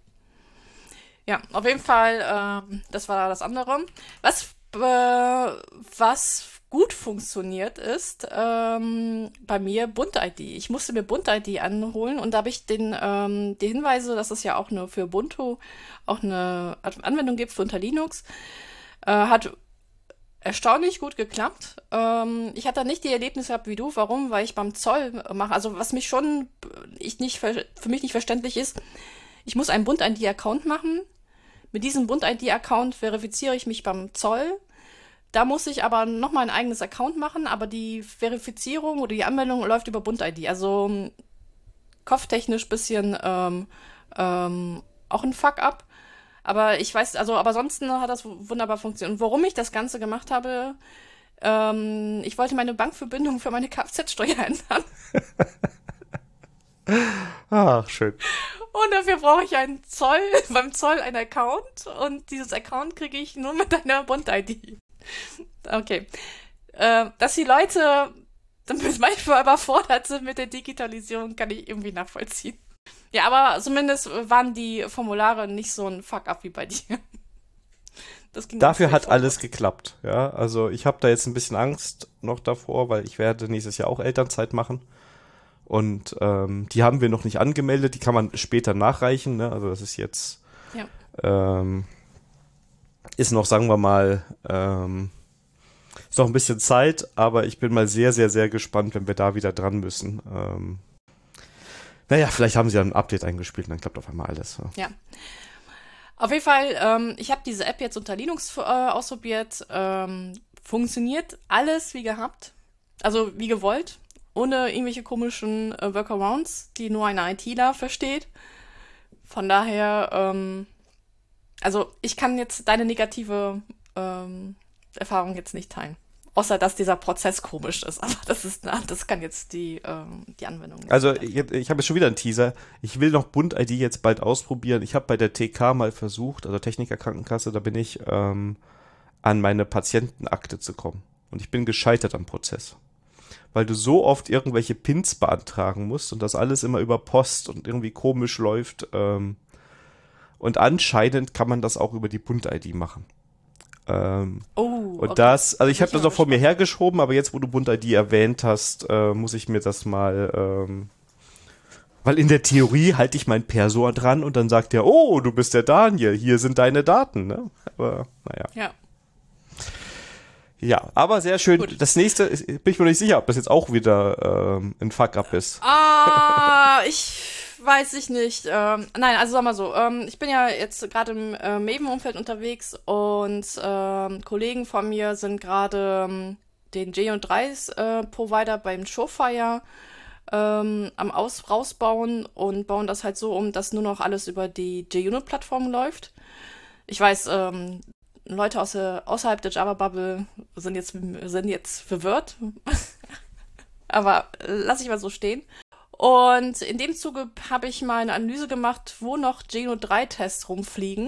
B: Ja, auf jeden Fall, ähm, das war das andere. Was, äh, was gut funktioniert ist, ähm, bei mir Bund-I D. Ich musste mir Bund-I D anholen und da habe ich den, ähm, die Hinweise, dass es ja auch eine für Ubuntu auch eine Anwendung gibt für unter Linux, äh, hat erstaunlich gut geklappt. Ähm, ich hatte nicht die Erlebnisse gehabt wie du. Warum? Weil ich beim Zoll mache, also was mich schon, ich nicht, ver- für mich nicht verständlich ist, ich muss einen Bund-I D-Account machen. Mit diesem Bund-I D-Account verifiziere ich mich beim Zoll. Da muss ich aber nochmal ein eigenes Account machen, aber die Verifizierung oder die Anmeldung läuft über Bund-I D. Also ähm, kopftechnisch bisschen ähm, ähm, auch ein Fuck-up. Aber ich weiß, also, aber ansonsten hat das w- wunderbar funktioniert. Und warum ich das Ganze gemacht habe, ähm, ich wollte meine Bankverbindung für meine Kfz-Steuer ändern.
A: Ach, schön.
B: Und dafür brauche ich einen Zoll, beim Zoll einen Account. Und dieses Account kriege ich nur mit einer Bund-I D. Okay. Äh, dass die Leute dann manchmal überfordert sind mit der Digitalisierung, kann ich irgendwie nachvollziehen. Ja, aber zumindest waren die Formulare nicht so ein Fuck-up wie bei dir. Das ging
A: Dafür
B: ganz
A: hat
B: straightforward.
A: alles geklappt, ja. Also ich habe da jetzt ein bisschen Angst noch davor, weil ich werde nächstes Jahr auch Elternzeit machen. Und ähm, die haben wir noch nicht angemeldet, die kann man später nachreichen, ne? Also das ist jetzt,
B: Ja.
A: ähm, ist noch, sagen wir mal, ähm, ist noch ein bisschen Zeit, aber ich bin mal sehr, sehr, sehr gespannt, wenn wir da wieder dran müssen. Ähm, naja, vielleicht haben sie ja ein Update eingespielt und dann klappt auf einmal alles. Ja.
B: Ja. Auf jeden Fall, ähm, ich habe diese App jetzt unter Linux äh, ausprobiert. Ähm, funktioniert alles wie gehabt. Also wie gewollt. Ohne irgendwelche komischen äh, Workarounds, die nur ein ITler versteht. Von daher, ähm, also ich kann jetzt deine negative ähm, Erfahrung jetzt nicht teilen. Außer, dass dieser Prozess komisch ist. Aber das ist, na, das kann jetzt die, ähm, die Anwendung nicht
A: Also
B: wiedergeben.
A: ich, ich habe jetzt schon wieder einen Teaser. Ich will noch Bund-I D jetzt bald ausprobieren. Ich habe bei der T K mal versucht, also Techniker Krankenkasse, da bin ich, ähm, an meine Patientenakte zu kommen. Und ich bin gescheitert am Prozess. Weil du so oft irgendwelche Pins beantragen musst und das alles immer über Post und irgendwie komisch läuft. Ähm, und anscheinend kann man das auch über die Bund-I D machen. Ähm,
B: Oh,
A: und
B: okay.
A: das, also ich
B: Bin
A: habe
B: ich
A: das
B: mal
A: auch vor mir
B: gespannt.
A: hergeschoben, aber jetzt, wo du Bund-I D erwähnt hast, äh, muss ich mir das mal, ähm, weil in der Theorie halte ich mein Perso dran und dann sagt er, oh, du bist der Daniel, hier sind deine Daten, ne? Aber, naja.
B: Ja,
A: Ja, aber sehr schön.
B: gut.
A: Das nächste, ist- bin ich mir nicht sicher, ob das jetzt auch wieder ähm, ein Fuck-up ist.
B: Ah, ich weiß ich nicht. Ähm, nein, also sag mal so, ähm, ich bin ja jetzt gerade im äh, Maven-Umfeld unterwegs und ähm, Kollegen von mir sind gerade ähm, den J und drei äh, Provider beim Showfire ähm, am Aus rausbauen und bauen das halt so um, dass nur noch alles über die JUnit-Plattform läuft. Ich weiß, ähm, Leute aus der, außerhalb der Java-Bubble sind jetzt, sind jetzt verwirrt, aber äh, lass ich mal so stehen. Und in dem Zuge habe ich mal eine Analyse gemacht, wo noch J U drei Tests rumfliegen.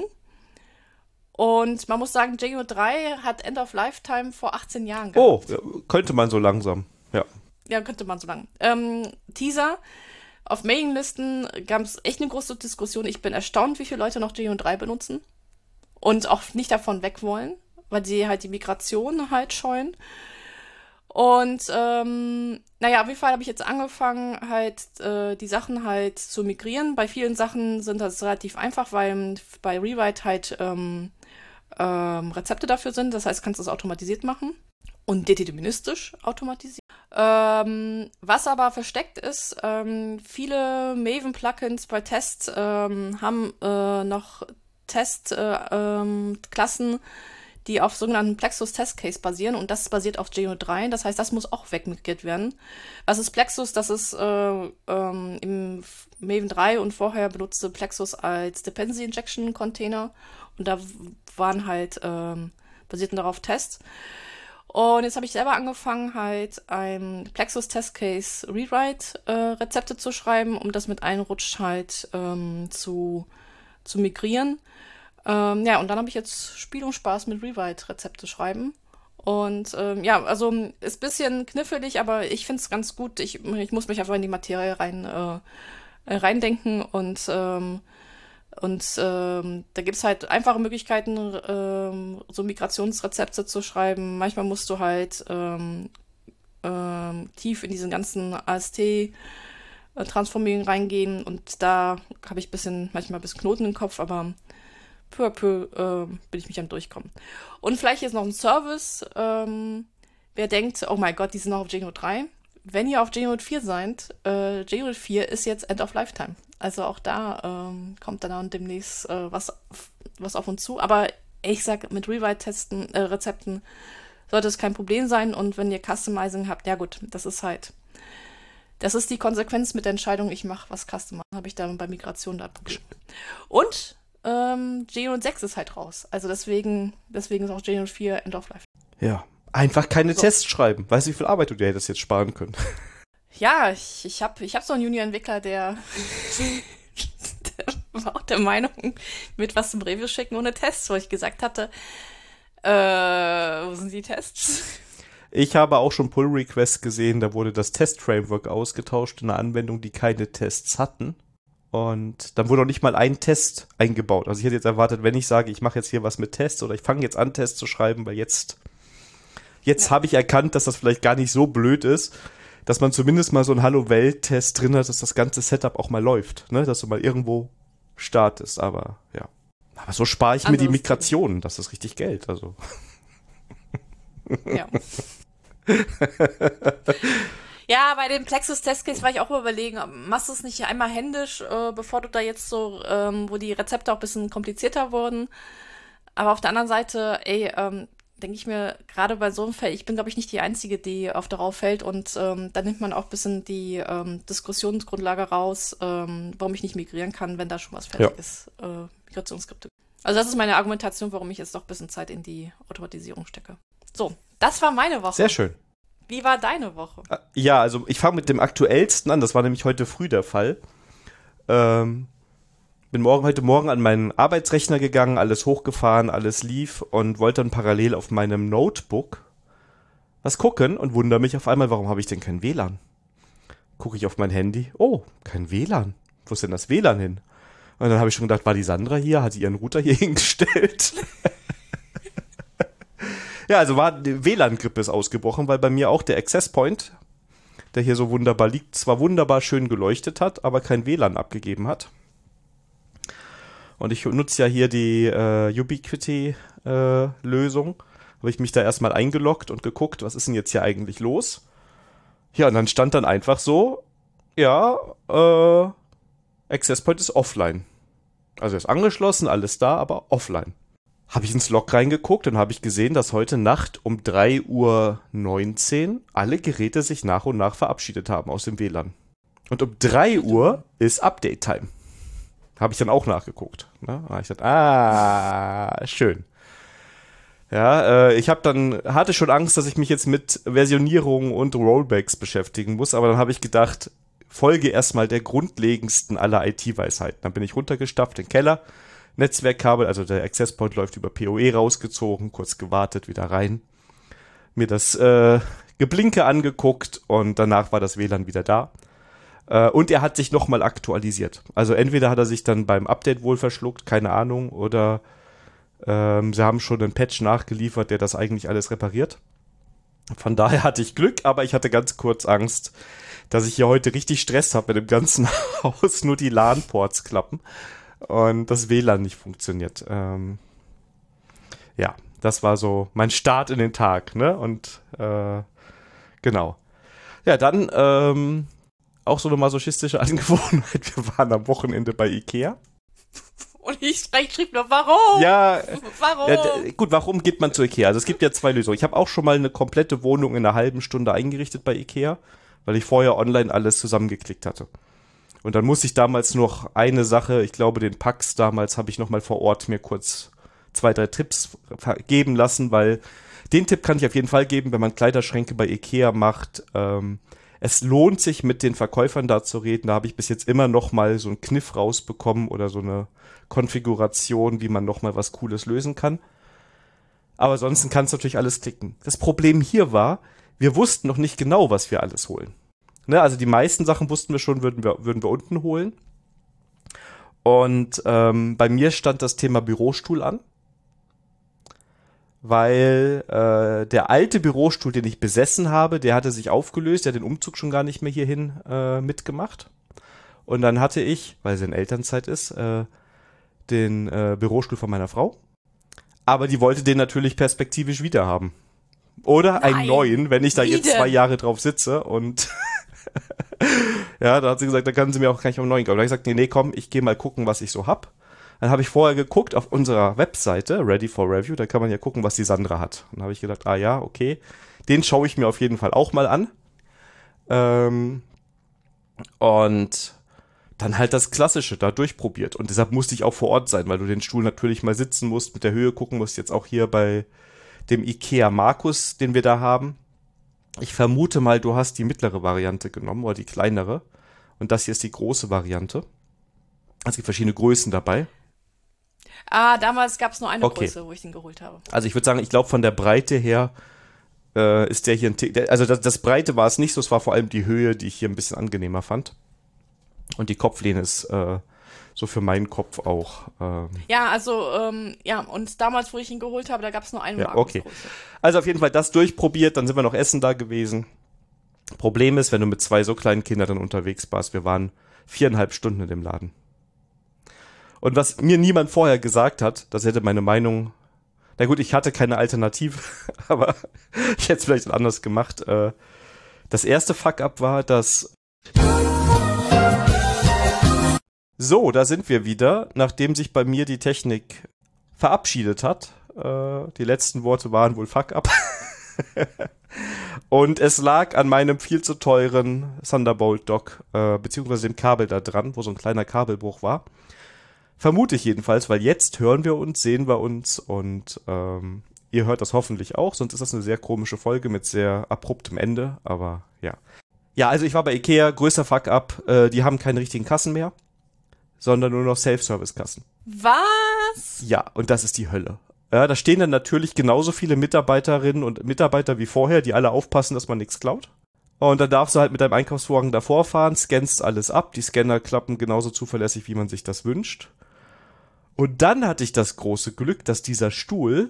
B: Und man muss sagen, J U drei hat End of Lifetime vor achtzehn Jahren
A: Oh,
B: gehabt.
A: ja, könnte man so langsam. Ja.
B: Ja, könnte man so sagen. Ähm, Teaser. Auf Mailinglisten gab es echt eine große Diskussion. Ich bin erstaunt, wie viele Leute noch J U drei benutzen und auch nicht davon weg wollen, weil sie halt die Migration halt scheuen. Und ähm, naja, auf jeden Fall habe ich jetzt angefangen, halt äh, die Sachen halt zu migrieren. Bei vielen Sachen sind das relativ einfach, weil bei Rewrite halt ähm, ähm, Rezepte dafür sind. Das heißt, kannst du es automatisiert machen und deterministisch automatisieren. Ähm, was aber versteckt ist, ähm, viele Maven-Plugins bei Tests ähm, haben äh, noch Test-Klassen, äh, ähm, Klassen, die auf sogenannten Plexus Test Case basieren und das basiert auf J U drei. Das heißt, das muss auch wegmigriert werden. Was ist Plexus? Das ist äh, ähm, im Maven drei und vorher benutzte Plexus als Dependency Injection Container und da w- waren halt ähm, basierten darauf Tests. Und jetzt habe ich selber angefangen, halt ein Plexus Test Case Rewrite äh, Rezepte zu schreiben, um das mit einem Rutsch halt ähm, zu, zu migrieren. Ähm, ja, und dann habe ich jetzt Spiel und Spaß mit Rewrite-Rezepte schreiben. Und ähm, ja, also ist ein bisschen knifflig, aber ich finde es ganz gut. Ich, ich muss mich einfach in die Materie rein, äh, äh, reindenken und, ähm, und ähm, da gibt es halt einfache Möglichkeiten, ähm, so Migrationsrezepte zu schreiben. Manchmal musst du halt ähm, ähm, tief in diesen ganzen A S T-Transformierungen reingehen und da habe ich bisschen, manchmal ein bisschen Knoten im Kopf, aber peu à peu äh, bin ich mich am Durchkommen. Und vielleicht jetzt noch ein Service. Ähm, wer denkt, oh mein Gott, die sind noch auf J U drei. Wenn ihr auf J U vier seid, äh, J U vier ist jetzt End of Lifetime. Also auch da ähm, kommt dann demnächst äh, was, was auf uns zu. Aber ich sag, mit Rewrite-Testen, äh, Rezepten sollte es kein Problem sein. Und wenn ihr Customizing habt, ja gut, das ist halt, das ist die Konsequenz mit der Entscheidung, ich mache was Customizen. Habe ich dann bei Migration da Probleme. Und ähm, J U sechs ist halt raus. Also deswegen, deswegen ist auch J U vier End of Life.
A: Ja. Einfach keine
B: So.
A: Tests schreiben. Weißt du, wie viel Arbeit du dir hättest jetzt sparen können?
B: Ja, ich, ich habe ich hab so einen Junior-Entwickler, der, der war auch der Meinung, mit was zum Review schicken ohne Tests, wo ich gesagt hatte, äh, wo sind die Tests?
A: Ich habe auch schon Pull-Requests gesehen, da wurde das Test-Framework ausgetauscht in einer Anwendung, die keine Tests hatten. Und dann wurde auch nicht mal ein Test eingebaut. Also ich hätte jetzt erwartet, wenn ich sage, ich mache jetzt hier was mit Tests oder ich fange jetzt an, Tests zu schreiben, weil jetzt, jetzt
B: Ja.
A: habe ich erkannt, dass das vielleicht gar nicht so blöd ist, dass man zumindest mal so einen Hallo-Welt-Test drin hat, dass das ganze Setup auch mal läuft, ne? Dass du mal irgendwo startest, aber ja. Aber so spare ich mir die
B: Anderes
A: Migrationen, das ist richtig Geld, also.
B: Ja. Ja, bei dem Plexus Testcase war ich auch überlegen, machst du es nicht einmal händisch, äh, bevor du da jetzt so, ähm, wo die Rezepte auch ein bisschen komplizierter wurden. Aber auf der anderen Seite, ey, ähm, denke ich mir, gerade bei so einem Feld, ich bin, glaube ich, nicht die Einzige, die auf darauf fällt und ähm, da nimmt man auch ein bisschen die ähm, Diskussionsgrundlage raus, ähm, warum ich nicht migrieren kann, wenn da schon was fertig
A: Ja.
B: ist, äh, Migrationsskripte. Also das ist meine Argumentation, warum ich jetzt doch ein bisschen Zeit in die Automatisierung stecke. So, das war meine Woche.
A: Sehr schön.
B: Wie war deine Woche?
A: Ja, also ich fange mit dem aktuellsten an, das war nämlich heute früh der Fall. Ähm, Bin morgen, heute Morgen an meinen Arbeitsrechner gegangen, alles hochgefahren, alles lief und wollte dann parallel auf meinem Notebook was gucken und wundere mich auf einmal, warum habe ich denn kein W L A N? Gucke ich auf mein Handy, oh, kein W L A N. Wo ist denn das W L A N hin? Und dann habe ich schon gedacht, war die Sandra hier? Hat sie ihren Router hier hingestellt? Ja, also war die W L A N-Grippe ist ausgebrochen, weil bei mir auch der Access Point, der hier so wunderbar liegt, zwar wunderbar schön geleuchtet hat, aber kein W L A N abgegeben hat. Und ich nutze ja hier die äh, Ubiquiti-Lösung. Äh, habe ich mich da erstmal eingeloggt und geguckt, was ist denn jetzt hier eigentlich los? Ja, und dann stand dann einfach so, ja, äh, Access Point ist offline. Also er ist angeschlossen, alles da, aber offline. Habe ich ins Log reingeguckt und habe ich gesehen, dass heute Nacht um drei Uhr neunzehn alle Geräte sich nach und nach verabschiedet haben aus dem W L A N. Und um drei Uhr ist Update-Time. Habe ich dann auch nachgeguckt. Ne? Da hab ich dachte, ah, schön. Ja, äh, ich habe dann, hatte schon Angst, dass ich mich jetzt mit Versionierung und Rollbacks beschäftigen muss, aber dann habe ich gedacht, folge erstmal der grundlegendsten aller I T-Weisheiten. Dann bin ich runtergestapft in den Keller, Netzwerkkabel, also der Access Point läuft über P O E rausgezogen, kurz gewartet, wieder rein, mir das äh, Geblinke angeguckt und danach war das W L A N wieder da. Äh, und er hat sich nochmal aktualisiert. Also entweder hat er sich dann beim Update wohl verschluckt, keine Ahnung, oder ähm, sie haben schon einen Patch nachgeliefert, der das eigentlich alles repariert. Von daher hatte ich Glück, aber ich hatte ganz kurz Angst, dass ich hier heute richtig Stress habe mit dem ganzen Haus, nur die LAN-Ports klappen und das W L A N nicht funktioniert. Ähm, ja, das war so mein Start in den Tag, ne? Und äh, genau. Ja, dann ähm, auch so eine masochistische Angewohnheit. Wir waren am Wochenende bei Ikea.
B: Und ich, ich schrieb nur, warum?
A: Ja,
B: warum?
A: Ja, d- gut, warum geht man zu Ikea? Also es gibt ja zwei Lösungen. Ich habe auch schon mal eine komplette Wohnung in einer halben Stunde eingerichtet bei Ikea, weil ich vorher online alles zusammengeklickt hatte. Und dann musste ich damals noch eine Sache, ich glaube den Pax damals habe ich noch mal vor Ort mir kurz zwei, drei Tipps geben lassen, weil den Tipp kann ich auf jeden Fall geben, wenn man Kleiderschränke bei Ikea macht. Ähm, es lohnt sich, mit den Verkäufern da zu reden. Da habe ich bis jetzt immer noch mal so einen Kniff rausbekommen oder so eine Konfiguration, wie man noch mal was Cooles lösen kann. Aber ansonsten kannst du natürlich alles klicken. Das Problem hier war, wir wussten noch nicht genau, was wir alles holen. Ne, also die meisten Sachen wussten wir schon, würden wir, würden wir unten holen. Und ähm, bei mir stand das Thema Bürostuhl an, weil äh, der alte Bürostuhl, den ich besessen habe, der hatte sich aufgelöst, der hat den Umzug schon gar nicht mehr hierhin äh, mitgemacht. Und dann hatte ich, weil sie in Elternzeit ist, äh, den äh, Bürostuhl von meiner Frau. Aber die wollte den natürlich perspektivisch wieder haben. Oder
B: Nein.
A: einen neuen, wenn ich da
B: Wie
A: jetzt
B: denn?
A: zwei Jahre drauf sitze. Und ja, da hat sie gesagt, da kann sie mir auch gleich einen neuen kaufen. Da habe ich gesagt, nee, nee, komm, ich gehe mal gucken, was ich so hab. Dann habe ich vorher geguckt auf unserer Webseite, Ready for Review, da kann man ja gucken, was die Sandra hat. Und dann habe ich gedacht, ah ja, okay, den schaue ich mir auf jeden Fall auch mal an. Ähm, und dann halt das Klassische da durchprobiert. Und deshalb musste ich auch vor Ort sein, weil du den Stuhl natürlich mal sitzen musst, mit der Höhe gucken musst. Jetzt auch hier bei dem Ikea Markus, den wir da haben. Ich vermute mal, du hast die mittlere Variante genommen oder die kleinere. Und das hier ist die große Variante. Es gibt verschiedene Größen dabei.
B: Ah, damals gab es nur eine
A: Okay.
B: Größe, wo ich den geholt habe.
A: Also ich würde sagen, ich glaube von der Breite her äh, ist der hier ein Tick, der, also das, das Breite war es nicht so, es war vor allem die Höhe, die ich hier ein bisschen angenehmer fand. Und die Kopflehne ist äh, so für meinen Kopf auch. Ähm,
B: Ja, also, ähm, ja, und damals, wo ich ihn geholt habe, da gab es nur eine
A: Ja,
B: Markusgröße.
A: okay. Also auf jeden Fall das durchprobiert, dann sind wir noch essen da gewesen. Problem ist, wenn du mit zwei so kleinen Kindern dann unterwegs warst, wir waren viereinhalb Stunden in dem Laden. Und was mir niemand vorher gesagt hat, das hätte meine Meinung, na gut, ich hatte keine Alternative, aber ich hätte es vielleicht anders gemacht. Äh, Das erste Fuck-up war, dass... So, da sind wir wieder, nachdem sich bei mir die Technik verabschiedet hat. Äh, die letzten Worte waren wohl Fuck-up. Und es lag an meinem viel zu teuren Thunderbolt-Dock, äh, beziehungsweise dem Kabel da dran, wo so ein kleiner Kabelbruch war. Vermute ich jedenfalls, weil jetzt hören wir uns, sehen wir uns und ähm, ihr hört das hoffentlich auch, sonst ist das eine sehr komische Folge mit sehr abruptem Ende, aber ja. Ja, also ich war bei Ikea, größter Fuck-up, äh, die haben keine richtigen Kassen mehr. sondern nur noch Self-Service-Kassen.
B: Was?
A: Ja, und das ist die Hölle. Ja, da stehen dann natürlich genauso viele Mitarbeiterinnen und Mitarbeiter wie vorher, die alle aufpassen, dass man nichts klaut. Und dann darfst du halt mit deinem Einkaufswagen davor fahren, scannst alles ab, die Scanner klappen genauso zuverlässig, wie man sich das wünscht. Und dann hatte ich das große Glück, dass dieser Stuhl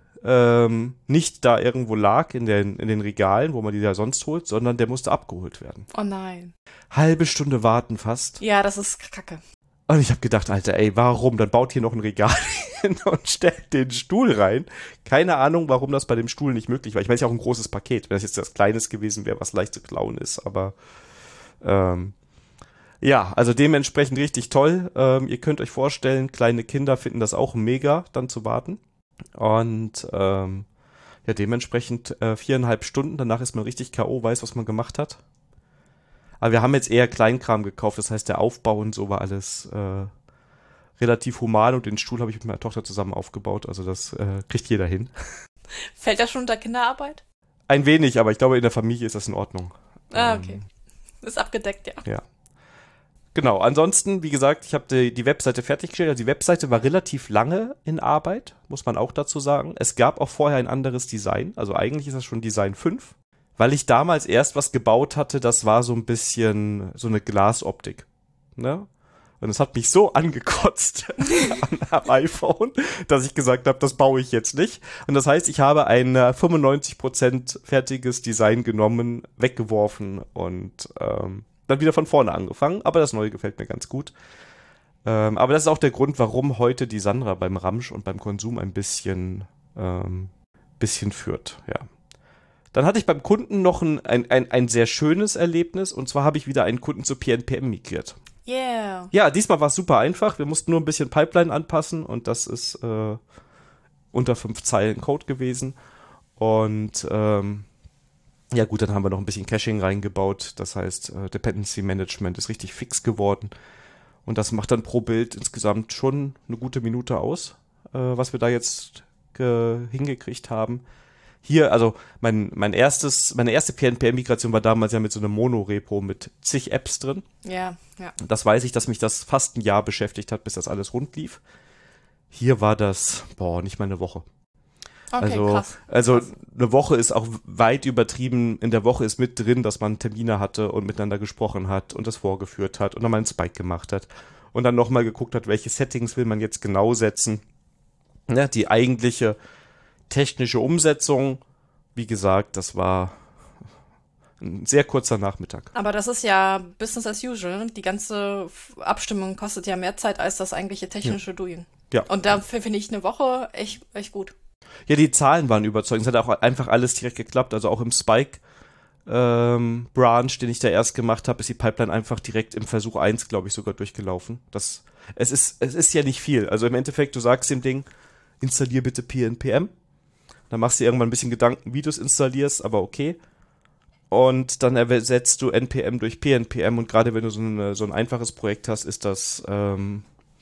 A: ähm, nicht da irgendwo lag in den, in den Regalen, wo man die ja sonst holt, sondern der musste abgeholt werden.
B: Oh nein.
A: Halbe Stunde warten fast.
B: Ja, das ist kacke.
A: Und ich habe gedacht, Alter, ey, warum? Dann baut hier noch ein Regal hin und stellt den Stuhl rein. Keine Ahnung, warum das bei dem Stuhl nicht möglich war. Ich weiß ja auch ein großes Paket. Wenn das jetzt das Kleines gewesen wäre, was leicht zu klauen ist. Aber ähm, ja, also dementsprechend richtig toll. Ähm, ihr könnt euch vorstellen, kleine Kinder finden das auch mega, dann zu warten. Und ähm, ja, dementsprechend äh, viereinhalb Stunden. Danach ist man richtig K O, weiß, was man gemacht hat. Aber wir haben jetzt eher Kleinkram gekauft, das heißt, der Aufbau und so war alles äh, relativ human und den Stuhl habe ich mit meiner Tochter zusammen aufgebaut, also das äh, kriegt jeder hin.
B: Fällt das schon unter Kinderarbeit?
A: Ein wenig, aber ich glaube, in der Familie ist das in Ordnung.
B: Ah, okay. Ist abgedeckt, ja.
A: Ja. Genau, ansonsten, wie gesagt, ich habe die, die Webseite fertiggestellt. Also die Webseite war relativ lange in Arbeit, muss man auch dazu sagen. Es gab auch vorher ein anderes Design, also eigentlich ist das schon Design fünf. Weil ich damals erst was gebaut hatte, das war so ein bisschen so eine Glasoptik, ne? Und es hat mich so angekotzt am iPhone, dass ich gesagt habe, das baue ich jetzt nicht. Und das heißt, ich habe ein fünfundneunzig Prozent fertiges Design genommen, weggeworfen und ähm, dann wieder von vorne angefangen. Aber das Neue gefällt mir ganz gut. Ähm, aber das ist auch der Grund, warum heute die Sandra beim Ramsch und beim Konsum ein bisschen, ähm, bisschen führt, ja. Dann hatte ich beim Kunden noch ein, ein, ein, ein sehr schönes Erlebnis und zwar habe ich wieder einen Kunden zu P N P M migriert.
B: Yeah.
A: Ja, diesmal war es super einfach. Wir mussten nur ein bisschen Pipeline anpassen und das ist äh, unter fünf Zeilen Code gewesen. Und ähm, ja gut, dann haben wir noch ein bisschen Caching reingebaut. Das heißt, äh, Dependency Management ist richtig fix geworden. Und das macht dann pro Bild insgesamt schon eine gute Minute aus, äh, was wir da jetzt ge- hingekriegt haben. Hier, also mein, mein erstes, meine erste P N P M-Migration war damals ja mit so einem Mono-Repo mit zig Apps drin.
B: Ja, ja.
A: Das weiß ich, dass mich das fast ein Jahr beschäftigt hat, bis das alles rund lief. Hier war das, boah, nicht mal eine Woche.
B: Okay,
A: also,
B: krass.
A: Also
B: krass.
A: eine Woche ist auch weit übertrieben. In der Woche ist mit drin, dass man Termine hatte und miteinander gesprochen hat und das vorgeführt hat und dann mal einen Spike gemacht hat. Und dann nochmal geguckt hat, welche Settings will man jetzt genau setzen. Ja, die eigentliche technische Umsetzung, wie gesagt, das war ein sehr kurzer Nachmittag.
B: Aber das ist ja Business as usual. Die ganze Abstimmung kostet ja mehr Zeit als das eigentliche technische ja. Doing.
A: Ja.
B: Und dafür finde ich eine Woche echt, echt gut.
A: Ja, die Zahlen waren überzeugend. Es hat auch einfach alles direkt geklappt. Also auch im Spike ähm, Branch, den ich da erst gemacht habe, ist die Pipeline einfach direkt im Versuch eins, glaube ich, sogar durchgelaufen. Das, es ist, es ist ja nicht viel. Also im Endeffekt, du sagst dem Ding, installier bitte P N P M. Dann machst du dir irgendwann ein bisschen Gedanken, wie du es installierst, aber okay. Und dann ersetzt du N P M durch P N P M und gerade wenn du so, eine, so ein einfaches Projekt hast, ist das ähm,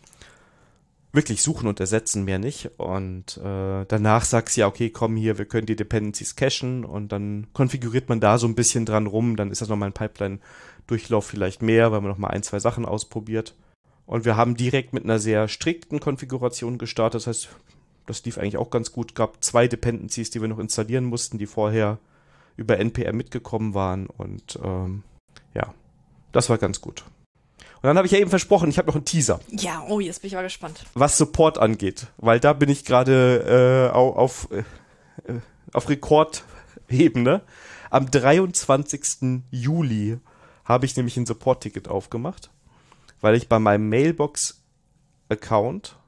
A: wirklich suchen und ersetzen, mehr nicht. Und äh, danach sagst du ja, okay, komm hier, wir können die Dependencies cachen und dann konfiguriert man da so ein bisschen dran rum. Dann ist das nochmal ein Pipeline-Durchlauf vielleicht mehr, weil man nochmal ein, zwei Sachen ausprobiert. Und wir haben direkt mit einer sehr strikten Konfiguration gestartet, das heißt, das lief eigentlich auch ganz gut. Gab zwei Dependencies, die wir noch installieren mussten, die vorher über N P M mitgekommen waren. Und ähm, ja, das war ganz gut. Und dann habe ich ja eben versprochen, ich habe noch einen Teaser.
B: Ja, oh, jetzt bin ich mal gespannt.
A: Was Support angeht. Weil da bin ich gerade äh, auf, äh, auf Rekordebene. Am dreiundzwanzigsten Juli habe ich nämlich ein Support-Ticket aufgemacht, weil ich bei meinem Mailbox-Account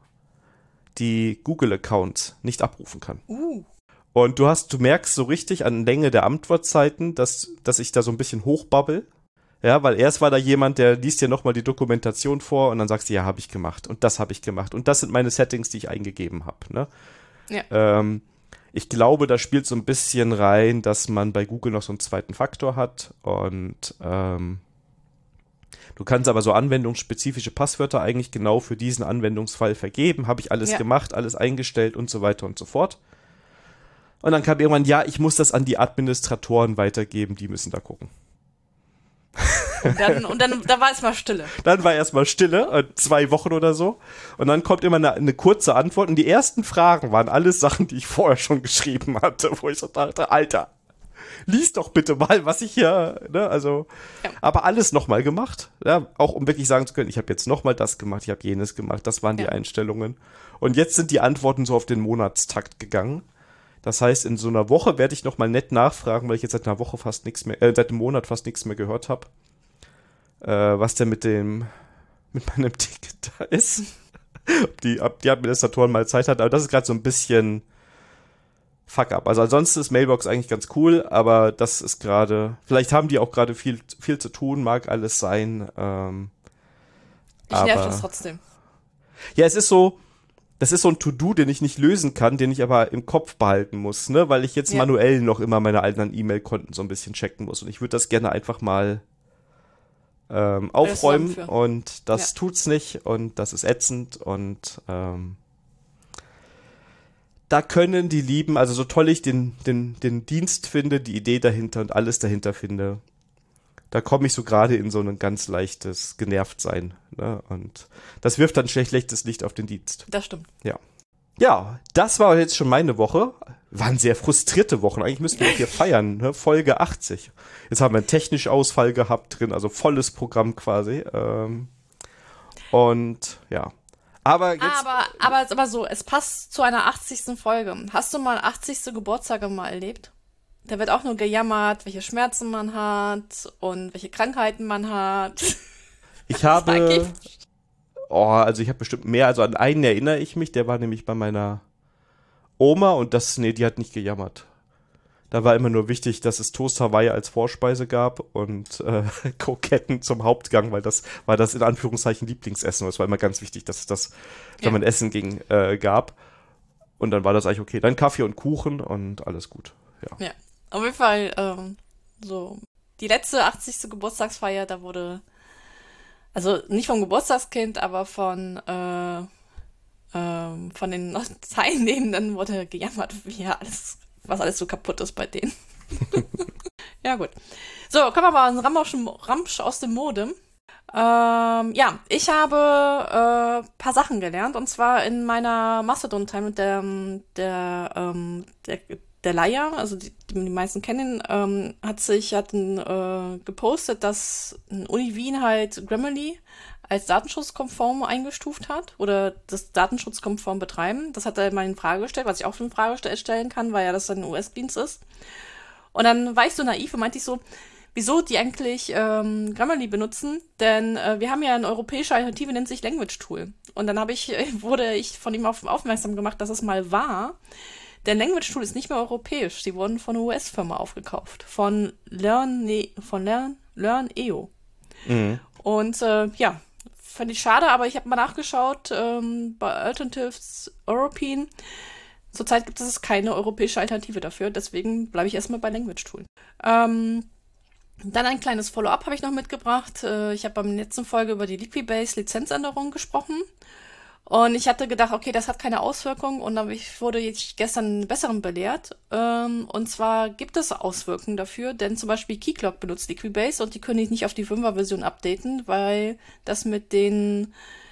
A: die Google-Accounts nicht abrufen kann.
B: Uh.
A: Und du hast, du merkst so richtig an Länge der Antwortzeiten, dass, dass ich da so ein bisschen hochbabbel. Ja, weil erst war da jemand, der liest dir nochmal die Dokumentation vor und dann sagst du, ja, habe ich gemacht und das habe ich gemacht und das sind meine Settings, die ich eingegeben habe. Ne?
B: Ja.
A: Ähm, ich glaube, da spielt so ein bisschen rein, dass man bei Google noch so einen zweiten Faktor hat und ähm, du kannst aber so anwendungsspezifische Passwörter eigentlich genau für diesen Anwendungsfall vergeben. Habe ich alles
B: ja.
A: gemacht, alles eingestellt und so weiter und so fort. Und dann kam irgendwann, ja, ich muss das an die Administratoren weitergeben, die müssen da gucken.
B: Und dann, und dann da war erstmal Stille.
A: Dann war erstmal Stille, äh, zwei Wochen oder so. Und dann kommt immer eine, eine kurze Antwort. Und die ersten Fragen waren alles Sachen, die ich vorher schon geschrieben hatte, wo ich so dachte, Alter, lies doch bitte mal, was ich hier, ne, also, ja. Aber alles nochmal gemacht, ja, auch um wirklich sagen zu können, ich habe jetzt nochmal das gemacht, ich habe jenes gemacht, das waren ja. die Einstellungen. Und jetzt sind die Antworten so auf den Monatstakt gegangen. Das heißt, in so einer Woche werde ich nochmal nett nachfragen, weil ich jetzt seit einer Woche fast nichts mehr, äh, seit einem Monat fast nichts mehr gehört habe, äh, was denn mit dem, mit meinem Ticket da ist. ob die, ob die Administratoren mal Zeit hatten, aber das ist gerade so ein bisschen Fuck up. Also ansonsten ist Mailbox eigentlich ganz cool, aber das ist gerade, vielleicht haben die auch gerade viel, viel zu tun, mag alles sein. Ähm,
B: ich nerv das trotzdem.
A: Ja, es ist so, das ist so ein To-Do, den ich nicht lösen kann, den ich aber im Kopf behalten muss, ne, weil ich jetzt ja. manuell noch immer meine alten E-Mail-Konten so ein bisschen checken muss und ich würde das gerne einfach mal ähm, aufräumen und das ja. tut's nicht und das ist ätzend und ähm, da können die Lieben, also so toll ich den, den, den Dienst finde, die Idee dahinter und alles dahinter finde, da komme ich so gerade in so ein ganz leichtes Genervtsein. Ne? Und das wirft dann schlecht, schlechtes Licht auf den Dienst.
B: Das stimmt.
A: Ja. Ja, das war jetzt schon meine Woche. Waren sehr frustrierte Wochen. Eigentlich müssten wir hier feiern. Ne? Folge achtzig. Jetzt haben wir einen technischen Ausfall gehabt drin, also volles Programm quasi. Ähm, und ja. Aber jetzt.
B: Aber, aber, aber so, es passt zu einer achtzigsten Folge. Hast du mal achtzigste Geburtstage mal erlebt? Da wird auch nur gejammert, welche Schmerzen man hat und welche Krankheiten man hat.
A: Ich habe. Oh, also ich habe bestimmt mehr. Also an einen erinnere ich mich. Der war nämlich bei meiner Oma und das, nee, die hat nicht gejammert. Da war immer nur wichtig, dass es Toast Hawaii als Vorspeise gab und äh, Kroketten zum Hauptgang, weil das war das in Anführungszeichen Lieblingsessen. Das war immer ganz wichtig, dass es das, wenn ja. man Essen ging, äh, gab. Und dann war das eigentlich okay. Dann Kaffee und Kuchen und alles gut. Ja,
B: ja. Auf jeden Fall, ähm, so, die letzte achtzigste Geburtstagsfeier, da wurde, also nicht vom Geburtstagskind, aber von, äh, ähm, von den Teilnehmenden wurde gejammert, wie ja alles, was alles so kaputt ist bei denen. Ja, gut. So, kommen wir mal Ramsch, Ramsch aus dem Modem. Ähm, ja, ich habe äh, paar Sachen gelernt, und zwar in meiner Mastodon-Time mit der, der, ähm, der Der Laia, also die, die die meisten kennen, ähm, hat sich hat ein, äh, gepostet, dass Uni Wien halt Grammarly als datenschutzkonform eingestuft hat oder das datenschutzkonform betreiben. Das hat er mal in Frage gestellt, was ich auch für eine Frage stellen kann, weil ja das ein U S-Dienst ist. Und dann war ich so naiv und meinte ich so, wieso die eigentlich ähm, Grammarly benutzen, denn äh, wir haben ja eine europäische Alternative, nennt sich Language Tool. Und dann habe ich wurde ich von ihm auf, aufmerksam gemacht, dass es mal war. Der Language Tool ist nicht mehr europäisch. Sie wurden von einer U S-Firma aufgekauft. Von Learn, nee, von Learn, Learn E O. Mhm. Und äh, ja, fand ich schade, aber ich habe mal nachgeschaut ähm, bei Alternatives European. Zurzeit gibt es keine europäische Alternative dafür, deswegen bleibe ich erstmal bei Language Tool. Ähm, dann ein kleines Follow-up habe ich noch mitgebracht. Äh, ich habe beim letzten Folge über die Liquibase Lizenzänderung gesprochen. Und ich hatte gedacht, okay, das hat keine Auswirkungen, und dann ich wurde jetzt gestern einen besseren belehrt. Ähm, und zwar gibt es Auswirkungen dafür, denn zum Beispiel Keycloak benutzt Liquibase und die können nicht auf die Fünfer-Version updaten, weil das mit den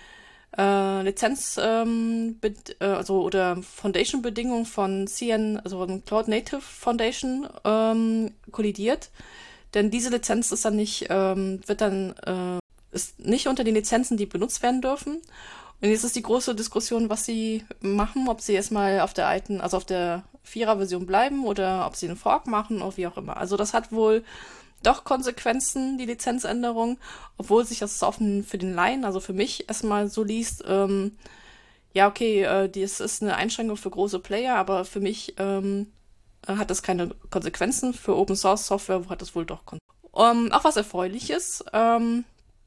B: äh, Lizenz, ähm, äh, also oder Foundation-Bedingungen von C N, also von Cloud Native Foundation, ähm, kollidiert. Denn diese Lizenz ist dann nicht, ähm, wird dann, äh, ist nicht unter den Lizenzen, die benutzt werden dürfen. Und jetzt ist die große Diskussion, was sie machen, ob sie erstmal auf der alten, also auf der Vierer-Version bleiben oder ob sie einen Fork machen oder wie auch immer. Also das hat wohl doch Konsequenzen, die Lizenzänderung, obwohl sich das offen für den Laien, also für mich, erstmal so liest, ähm, ja, okay, äh, das ist eine Einschränkung für große Player, aber für mich ähm, hat das keine Konsequenzen. Für Open-Source-Software hat das wohl doch Konsequenzen. Um, auch was Erfreuliches, ähm,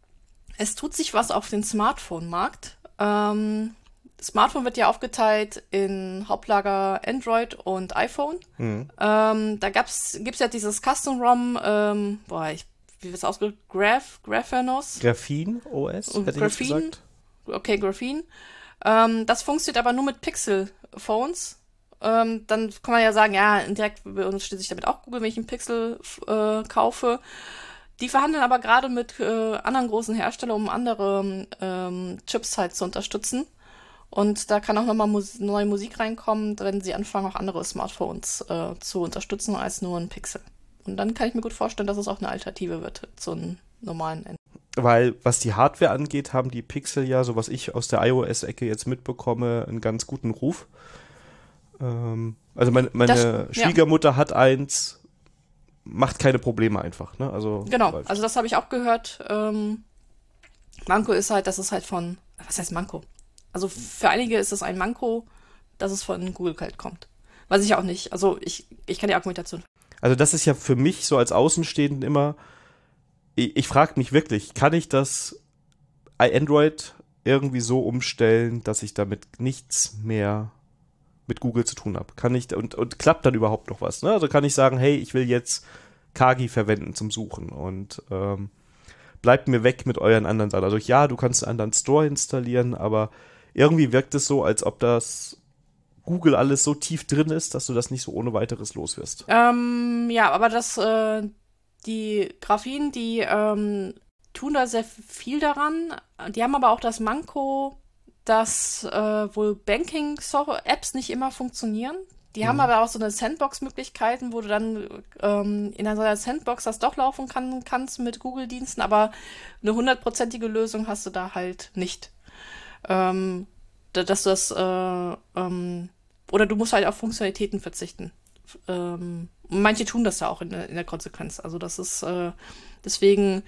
B: es tut sich was auf den Smartphone-Markt. Ähm, Smartphone wird ja aufgeteilt in Hauptlager Android und iPhone. Mhm. Ähm, da gab's, gibt's ja dieses Custom-ROM, ähm, boah, ich, wie wird's ausgedrückt? Graph, Graphanos?
A: Graphene O S, hätte ich jetzt gesagt.
B: Okay, Graphene. Ähm, das funktioniert aber nur mit Pixel-Phones. Ähm, dann kann man ja sagen, ja, indirekt unterstütze ich damit auch Google, wenn ich einen Pixel äh, kaufe. Die verhandeln aber gerade mit äh, anderen großen Herstellern, um andere ähm, Chips halt zu unterstützen. Und da kann auch nochmal Mus neue Musik reinkommen, wenn sie anfangen, auch andere Smartphones äh, zu unterstützen als nur ein Pixel. Und dann kann ich mir gut vorstellen, dass es auch eine Alternative wird zu einem normalen End.
A: Weil, was die Hardware angeht, haben die Pixel ja, so was ich aus der iOS-Ecke jetzt mitbekomme, einen ganz guten Ruf. Ähm, also meine, meine
B: Das,
A: Schwiegermutter ja. hat eins, macht keine Probleme einfach. Ne? Also,
B: genau,
A: läuft.
B: Also das habe ich auch gehört. Ähm, Manko ist halt, dass es halt von, was heißt Manko? Also für einige ist es ein Manko, dass es von Google halt kommt. Weiß ich auch nicht. Also ich, ich kann die Argumentation.
A: Also das ist ja für mich so als Außenstehenden immer, ich, ich frage mich wirklich, kann ich das Android irgendwie so umstellen, dass ich damit nichts mehr mit Google zu tun habe? Kann ich, und, und klappt dann überhaupt noch was? Ne? Also kann ich sagen, hey, ich will jetzt Kagi verwenden zum Suchen und ähm, bleibt mir weg mit euren anderen Sachen. Also ja, du kannst einen anderen Store installieren, aber irgendwie wirkt es so, als ob das Google alles so tief drin ist, dass du das nicht so ohne weiteres los wirst.
B: Ähm, ja, aber das, äh, die Graphien, die ähm, tun da sehr viel daran. Die haben aber auch das Manko, dass äh, wohl Banking-Apps nicht immer funktionieren. Die mhm. haben aber auch so eine Sandbox-Möglichkeiten, wo du dann ähm, in einer Sandbox das doch laufen kann, kannst mit Google-Diensten, aber eine hundertprozentige Lösung hast du da halt nicht. Ähm, dass du das, äh, ähm, oder du musst halt auf Funktionalitäten verzichten. Ähm, manche tun das ja auch in, in der Konsequenz. Also das ist, äh, deswegen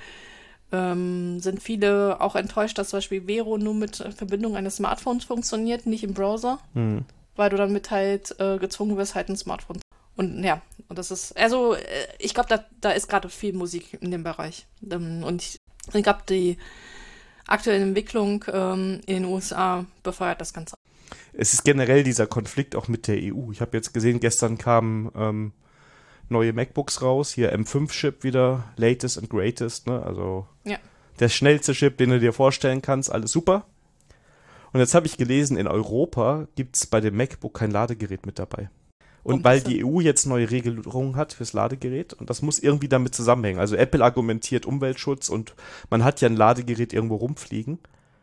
B: ähm, sind viele auch enttäuscht, dass zum Beispiel Vero nur mit Verbindung eines Smartphones funktioniert, nicht im Browser, mhm. weil du damit halt äh, gezwungen wirst, halt ein Smartphone. Und ja, und das ist, also äh, ich glaube, da, da ist gerade viel Musik in dem Bereich. Ähm, und ich, ich glaube, die aktuelle Entwicklung ähm, in den U S A befeuert das Ganze.
A: Es ist generell dieser Konflikt auch mit der E U. Ich habe jetzt gesehen, gestern kamen ähm, neue MacBooks raus, hier M fünf Chip wieder, latest and greatest, ne? Also
B: ja.
A: der schnellste Chip, den du dir vorstellen kannst, alles super. Und jetzt habe ich gelesen, in Europa gibt es bei dem MacBook kein Ladegerät mit dabei. Und weil die E U jetzt neue Regelungen hat fürs Ladegerät und das muss irgendwie damit zusammenhängen. Also Apple argumentiert Umweltschutz und man hat ja ein Ladegerät irgendwo rumfliegen.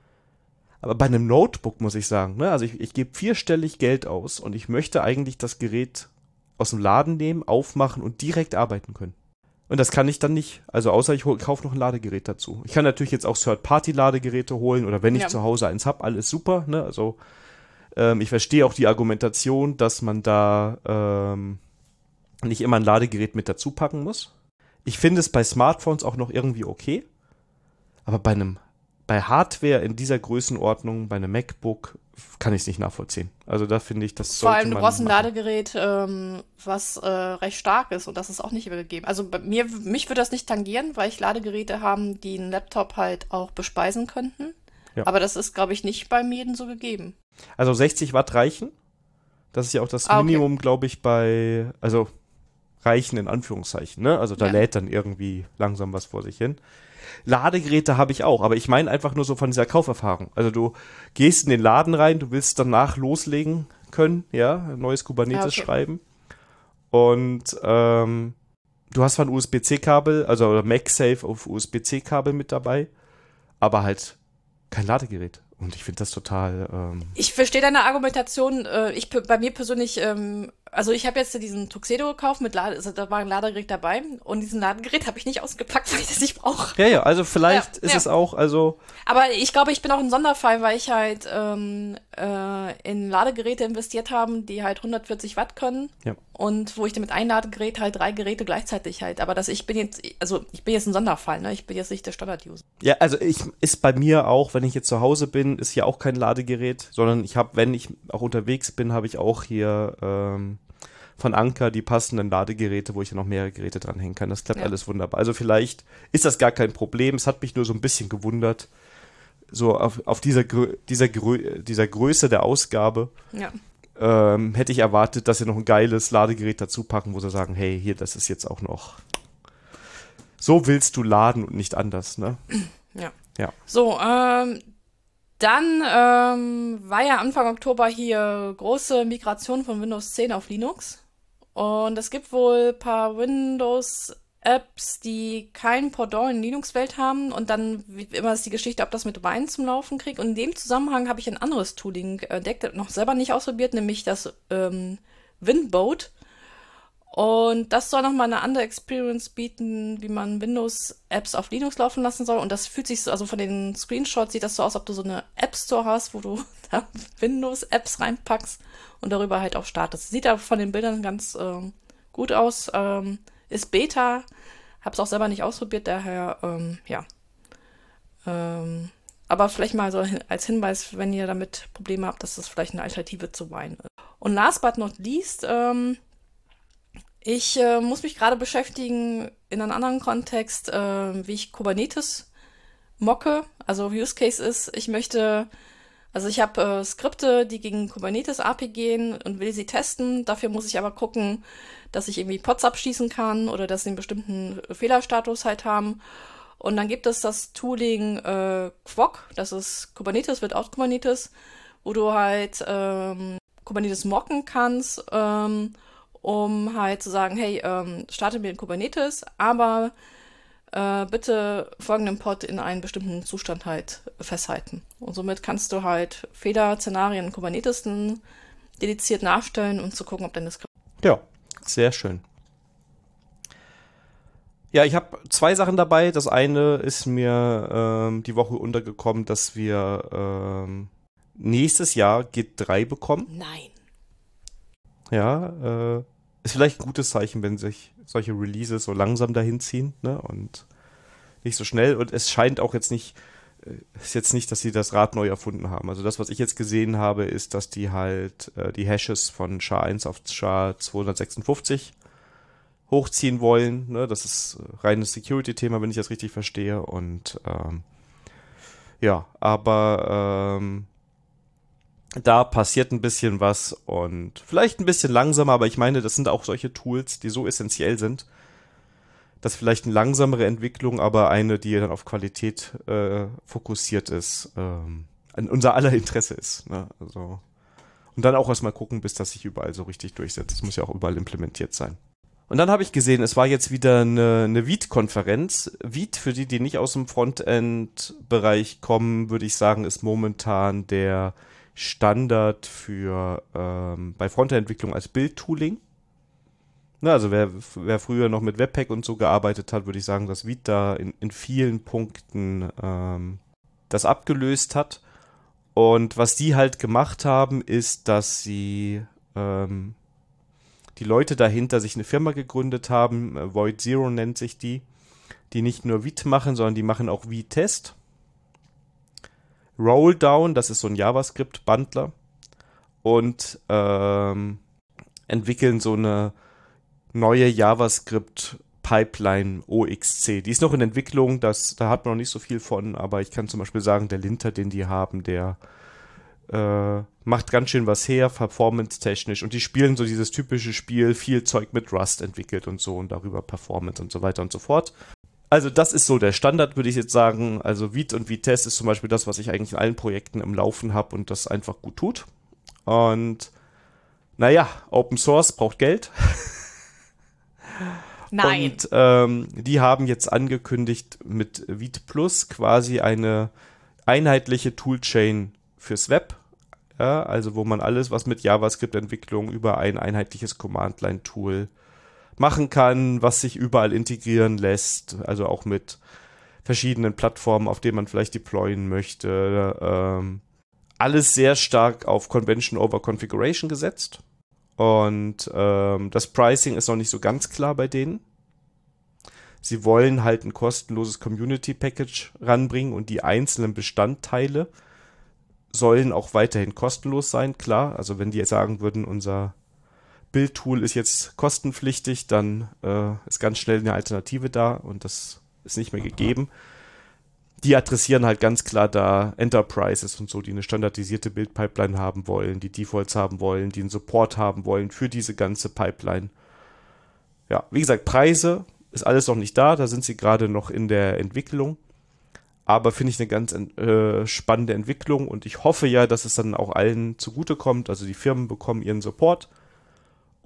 A: Aber bei einem Notebook muss ich sagen, ne, also ich, ich gebe vierstellig Geld aus und ich möchte eigentlich das Gerät aus dem Laden nehmen, aufmachen und direkt arbeiten können. Und das kann ich dann nicht. Also außer ich kaufe noch ein Ladegerät dazu. Ich kann natürlich jetzt auch Third-Party-Ladegeräte holen oder wenn ich ja. zu Hause eins habe, alles super, ne, also ich verstehe auch die Argumentation, dass man da ähm, nicht immer ein Ladegerät mit dazu packen muss. Ich finde es bei Smartphones auch noch irgendwie okay. Aber bei einem, bei Hardware in dieser Größenordnung, bei einem MacBook, kann ich es nicht nachvollziehen. Also da finde ich, das
B: Vor
A: sollte
B: allem, du
A: man
B: brauchst ein
A: machen.
B: Ladegerät, ähm, was äh, recht stark ist und das ist auch nicht immer gegeben. Also bei mir, mich würde das nicht tangieren, weil ich Ladegeräte haben, die einen Laptop halt auch bespeisen könnten. Ja. Aber das ist, glaube ich, nicht beim jedem so gegeben.
A: Also sechzig Watt reichen. Das ist ja auch das
B: ah, okay.
A: Minimum, glaube ich, bei, also reichen in Anführungszeichen, ne? Also da ja. lädt dann irgendwie langsam was vor sich hin. Ladegeräte habe ich auch, aber ich meine einfach nur so von dieser Kauferfahrung. Also du gehst in den Laden rein, du willst danach loslegen können, ja, ein neues Kubernetes ja, okay. schreiben. Und ähm, du hast zwar ein U S B C Kabel, also oder MagSafe auf U S B C Kabel mit dabei, aber halt kein Ladegerät. Und ich finde das total. Ähm
B: ich verstehe deine Argumentation. Äh, ich bei mir persönlich, ähm, also ich habe jetzt diesen Tuxedo gekauft mit Lade, also da war ein Ladegerät dabei und diesen Ladegerät habe ich nicht ausgepackt, weil ich das nicht brauche.
A: Ja, ja, also vielleicht
B: ja,
A: ist
B: ja.
A: es auch, also.
B: Aber ich glaube, ich bin auch ein Sonderfall, weil ich halt ähm, äh, in Ladegeräte investiert habe, die halt hundertvierzig Watt können.
A: Ja.
B: Und wo ich mit einem Ladegerät halt drei Geräte gleichzeitig halt. Aber dass ich bin jetzt, also ich bin jetzt ein Sonderfall, ne? Ich bin jetzt nicht der Standard-User.
A: Ja, also ich ist bei mir auch, wenn ich jetzt zu Hause bin, ist hier auch kein Ladegerät, sondern ich habe, wenn ich auch unterwegs bin, habe ich auch hier ähm, von Anker die passenden Ladegeräte, wo ich noch mehrere Geräte dranhängen kann. Das klappt ja. alles wunderbar. Also vielleicht ist das gar kein Problem. Es hat mich nur so ein bisschen gewundert, so auf, auf dieser, dieser, dieser Größe der Ausgabe.
B: Ja.
A: Ähm, hätte ich erwartet, dass sie noch ein geiles Ladegerät dazu packen, wo sie sagen, hey, hier, das ist jetzt auch noch, so willst du laden und nicht anders, ne?
B: Ja.
A: Ja.
B: So, ähm, dann ähm, war ja Anfang Oktober hier große Migration von Windows zehn auf Linux und es gibt wohl ein paar Windows Apps, die kein Pendant in Linux-Welt haben und dann wie immer ist die Geschichte, ob das mit Wine zum Laufen kriegt. Und in dem Zusammenhang habe ich ein anderes Tooling entdeckt, noch selber nicht ausprobiert, nämlich das ähm, Winboat. Und das soll nochmal eine andere Experience bieten, wie man Windows-Apps auf Linux laufen lassen soll. Und das fühlt sich so, also von den Screenshots sieht das so aus, ob du so eine App Store hast, wo du da Windows-Apps reinpackst und darüber halt auch startest. Sieht da von den Bildern ganz ähm, gut aus. Ähm, ist Beta. Hab's auch selber nicht ausprobiert, daher, ähm, ja. Ähm, aber vielleicht mal so hin- als Hinweis, wenn ihr damit Probleme habt, dass das vielleicht eine Alternative zu Wine ist. Und last but not least, ähm, ich äh, muss mich gerade beschäftigen in einem anderen Kontext, äh, wie ich Kubernetes mocke. Also Use Case ist, ich möchte, also ich habe äh, Skripte, die gegen Kubernetes A P I gehen und will sie testen. Dafür muss ich aber gucken, dass ich irgendwie Pods abschließen kann oder dass sie einen bestimmten Fehlerstatus halt haben. Und dann gibt es das Tooling äh, Quock, das ist Kubernetes without Kubernetes, wo du halt ähm, Kubernetes mocken kannst, ähm, um halt zu sagen, hey, ähm, starte mir in Kubernetes, aber äh, bitte folgenden Pod in einen bestimmten Zustand halt festhalten. Und somit kannst du halt Fehlerszenarien in Kubernetes dann dediziert nachstellen und zu gucken, ob deine Skripte.
A: Ja, sehr schön. Ja, ich habe zwei Sachen dabei. Das eine ist mir ähm, die Woche untergekommen, dass wir ähm, nächstes Jahr Git drei bekommen.
B: Nein.
A: Ja, äh, ist vielleicht ein gutes Zeichen, wenn sich solche Releases so langsam dahin ziehen, ne? Und nicht so schnell. Und es scheint auch jetzt nicht, äh, ist jetzt nicht, dass sie das Rad neu erfunden haben. Also das, was ich jetzt gesehen habe, ist, dass die halt äh, die Hashes von S H A eins auf S H A zweihundertsechsundfünfzig hochziehen wollen. Ne? Das ist äh, reines Security-Thema, wenn ich das richtig verstehe. Und ähm, ja, aber ähm, da passiert ein bisschen was und vielleicht ein bisschen langsamer, aber ich meine, das sind auch solche Tools, die so essentiell sind, dass vielleicht eine langsamere Entwicklung, aber eine, die dann auf Qualität äh, fokussiert ist, ähm, in unser aller Interesse ist. Ne? Also, und dann auch erstmal gucken, bis das sich überall so richtig durchsetzt. Das muss ja auch überall implementiert sein. Und dann habe ich gesehen, es war jetzt wieder eine, eine Vite-Konferenz. Vite, für die, die nicht aus dem Frontend-Bereich kommen, würde ich sagen, ist momentan der Standard für ähm, bei Frontend-Entwicklung als Bildtooling. Na, also wer, wer früher noch mit Webpack und so gearbeitet hat, würde ich sagen, dass Vite da in, in vielen Punkten ähm, das abgelöst hat. Und was die halt gemacht haben, ist, dass sie ähm, die Leute dahinter sich eine Firma gegründet haben, äh, Void Zero nennt sich die, die nicht nur Vite machen, sondern die machen auch Vitest. Rolldown, das ist so ein JavaScript-Bundler und ähm, entwickeln so eine neue JavaScript-Pipeline O X C. Die ist noch in Entwicklung, das, da hat man noch nicht so viel von, aber ich kann zum Beispiel sagen, der Linter, den die haben, der äh, macht ganz schön was her, performance-technisch und die spielen so dieses typische Spiel, viel Zeug mit Rust entwickelt und so und darüber Performance und so weiter und so fort. Also das ist so der Standard, würde ich jetzt sagen. Also Vite und Vitest ist zum Beispiel das, was ich eigentlich in allen Projekten im Laufen habe und das einfach gut tut. Und naja, Open Source braucht Geld.
B: Nein.
A: Und ähm, die haben jetzt angekündigt, mit Vite Plus quasi eine einheitliche Toolchain fürs Web. Ja, also wo man alles, was mit JavaScript-Entwicklung über ein einheitliches Command-Line-Tool machen kann, was sich überall integrieren lässt, also auch mit verschiedenen Plattformen, auf denen man vielleicht deployen möchte. Ähm, alles sehr stark auf Convention over Configuration gesetzt. Und ähm, das Pricing ist noch nicht so ganz klar bei denen. Sie wollen halt ein kostenloses Community-Package ranbringen und die einzelnen Bestandteile sollen auch weiterhin kostenlos sein, klar. Also wenn die jetzt sagen würden, unser Bildtool ist jetzt kostenpflichtig, dann äh, ist ganz schnell eine Alternative da und das ist nicht mehr gegeben. Die adressieren halt ganz klar da Enterprises und so, die eine standardisierte Bildpipeline haben wollen, die Defaults haben wollen, die einen Support haben wollen für diese ganze Pipeline. Ja, wie gesagt, Preise ist alles noch nicht da, da sind sie gerade noch in der Entwicklung. Aber finde ich eine ganz äh, spannende Entwicklung und ich hoffe ja, dass es dann auch allen zugutekommt. Also die Firmen bekommen ihren Support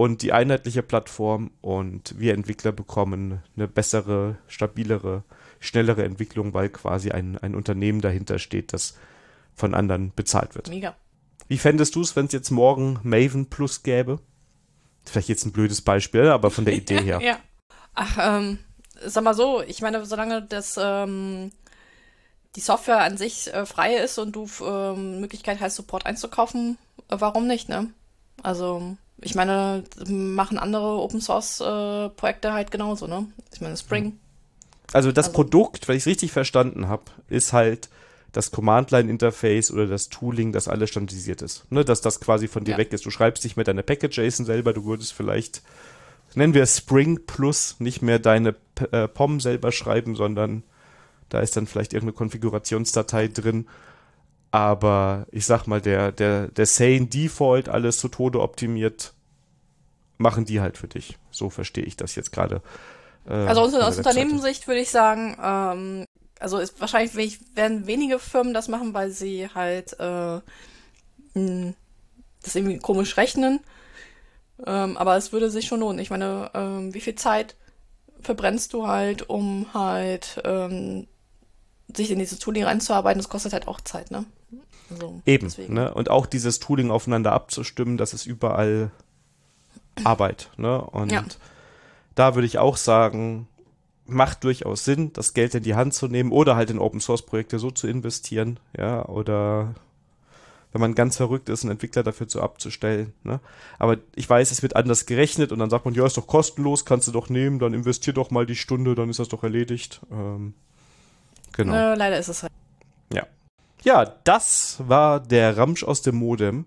A: und die einheitliche Plattform und wir Entwickler bekommen eine bessere, stabilere, schnellere Entwicklung, weil quasi ein, ein Unternehmen dahinter steht, das von anderen bezahlt wird.
B: Mega.
A: Wie fändest du es, wenn es jetzt morgen Maven Plus gäbe? Vielleicht jetzt ein blödes Beispiel, aber von der Idee her.
B: Ja. Ach, ähm, sag mal so, ich meine, solange das ähm, die Software an sich äh, frei ist und du ähm, Möglichkeit hast, Support einzukaufen, äh, warum nicht, ne? Also, ich meine, machen andere Open-Source-Projekte äh, halt genauso, ne? Ich meine, Spring.
A: Also das
B: Also-
A: Produkt, wenn ich es richtig verstanden habe, ist halt das Command-Line-Interface oder das Tooling, das alles standardisiert ist. Ne, dass das quasi von dir
B: Ja.
A: weg ist. Du schreibst nicht mehr deine Package-JSON selber, du würdest vielleicht, nennen wir es Spring Plus, nicht mehr deine P äh, P O M selber schreiben, sondern da ist dann vielleicht irgendeine Konfigurationsdatei drin. Aber ich sag mal, der, der, der Sane Default, alles zu Tode optimiert, machen die halt für dich. So verstehe ich das jetzt gerade. Äh,
B: Also aus,
A: von der
B: aus
A: Webseite.
B: Unternehmenssicht würde ich sagen, ähm, also ist wahrscheinlich we- werden wenige Firmen das machen, weil sie halt äh, mh, das irgendwie komisch rechnen. Ähm, aber es würde sich schon lohnen. Ich meine, ähm, wie viel Zeit verbrennst du halt, um halt ähm, sich in dieses Tooling reinzuarbeiten? Das kostet halt auch Zeit, ne? Also,
A: Eben,
B: deswegen.
A: ne? Und auch dieses Tooling aufeinander abzustimmen, das ist überall Arbeit, ne? Und
B: Ja.
A: da würde ich auch sagen, macht durchaus Sinn, das Geld in die Hand zu nehmen oder halt in Open-Source-Projekte so zu investieren, ja, oder wenn man ganz verrückt ist, einen Entwickler dafür zu abzustellen, ne? Aber ich weiß, es wird anders gerechnet und dann sagt man, ja, ist doch kostenlos, kannst du doch nehmen, dann investier doch mal die Stunde, dann ist das doch erledigt. Ähm, genau.
B: Äh, leider ist es halt.
A: Ja. Ja, das war der Ramsch aus dem Modem.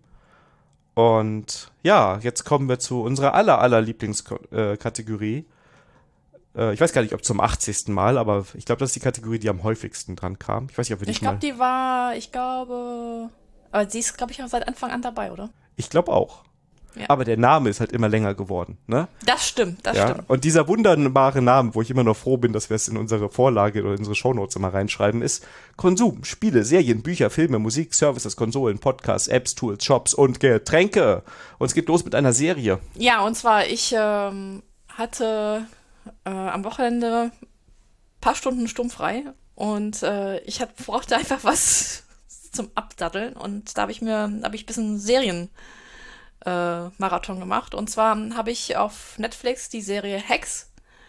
A: Und ja, jetzt kommen wir zu unserer aller, aller Lieblingskategorie. Äh, ich weiß gar nicht, ob zum achtzigsten Mal, aber ich glaube, das ist die Kategorie, die am häufigsten dran kam. Ich weiß nicht, ob wir
B: Ich
A: nicht mal...
B: glaube, die war, ich glaube, aber sie ist, glaube ich, auch seit Anfang an dabei, oder?
A: Ich glaube auch.
B: Ja.
A: Aber der Name ist halt immer länger geworden, ne?
B: Das stimmt, das
A: Ja.
B: stimmt.
A: Und dieser wunderbare Name, wo ich immer noch froh bin, dass wir es in unsere Vorlage oder in unsere Shownotes immer reinschreiben, ist Konsum, Spiele, Serien, Bücher, Filme, Musik, Services, Konsolen, Podcasts, Apps, Tools, Shops und Getränke. Und es geht los mit einer Serie.
B: Ja, und zwar, ich ähm, hatte äh, am Wochenende ein paar Stunden stummfrei und äh, ich hab, brauchte einfach was zum Abdaddeln und da habe ich mir, habe ich ein bisschen Serien äh, Marathon gemacht. Und zwar habe ich auf Netflix die Serie Hacks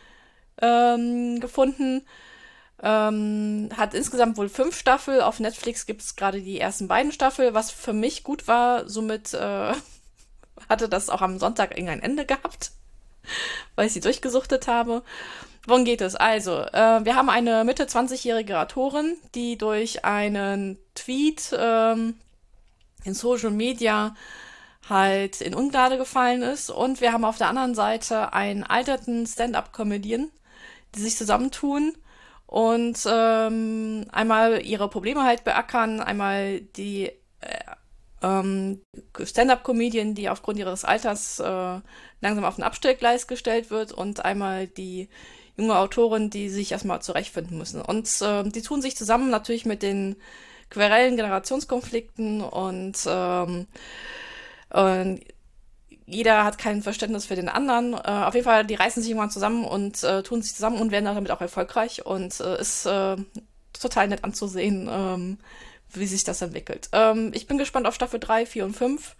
B: ähm, gefunden. Ähm, hat insgesamt wohl fünf Staffeln. Auf Netflix gibt es gerade die ersten beiden Staffeln, was für mich gut war. Somit äh, hatte das auch am Sonntag irgendein Ende gehabt, weil ich sie durchgesuchtet habe. Worum geht es? Also, äh, wir haben eine Mitte zwanzigjährige Autorin, die durch einen Tweet ähm, in Social Media halt in Ungnade gefallen ist. Und wir haben auf der anderen Seite einen alterten Stand-up-Comedian, die sich zusammentun und ähm, einmal ihre Probleme halt beackern, einmal die äh, ähm, Stand-up-Comedian, die aufgrund ihres Alters äh, langsam auf ein Abstellgleis gestellt wird und einmal die junge Autorin, die sich erstmal zurechtfinden müssen. Und äh, die tun sich zusammen natürlich mit den querellen Generationskonflikten und ähm, und jeder hat kein Verständnis für den anderen. Äh, auf jeden Fall, die reißen sich irgendwann zusammen und äh, tun sich zusammen und werden damit auch erfolgreich. Und äh, ist äh, total nett anzusehen, ähm, wie sich das entwickelt. Ähm, ich bin gespannt auf Staffel drei, vier und fünf.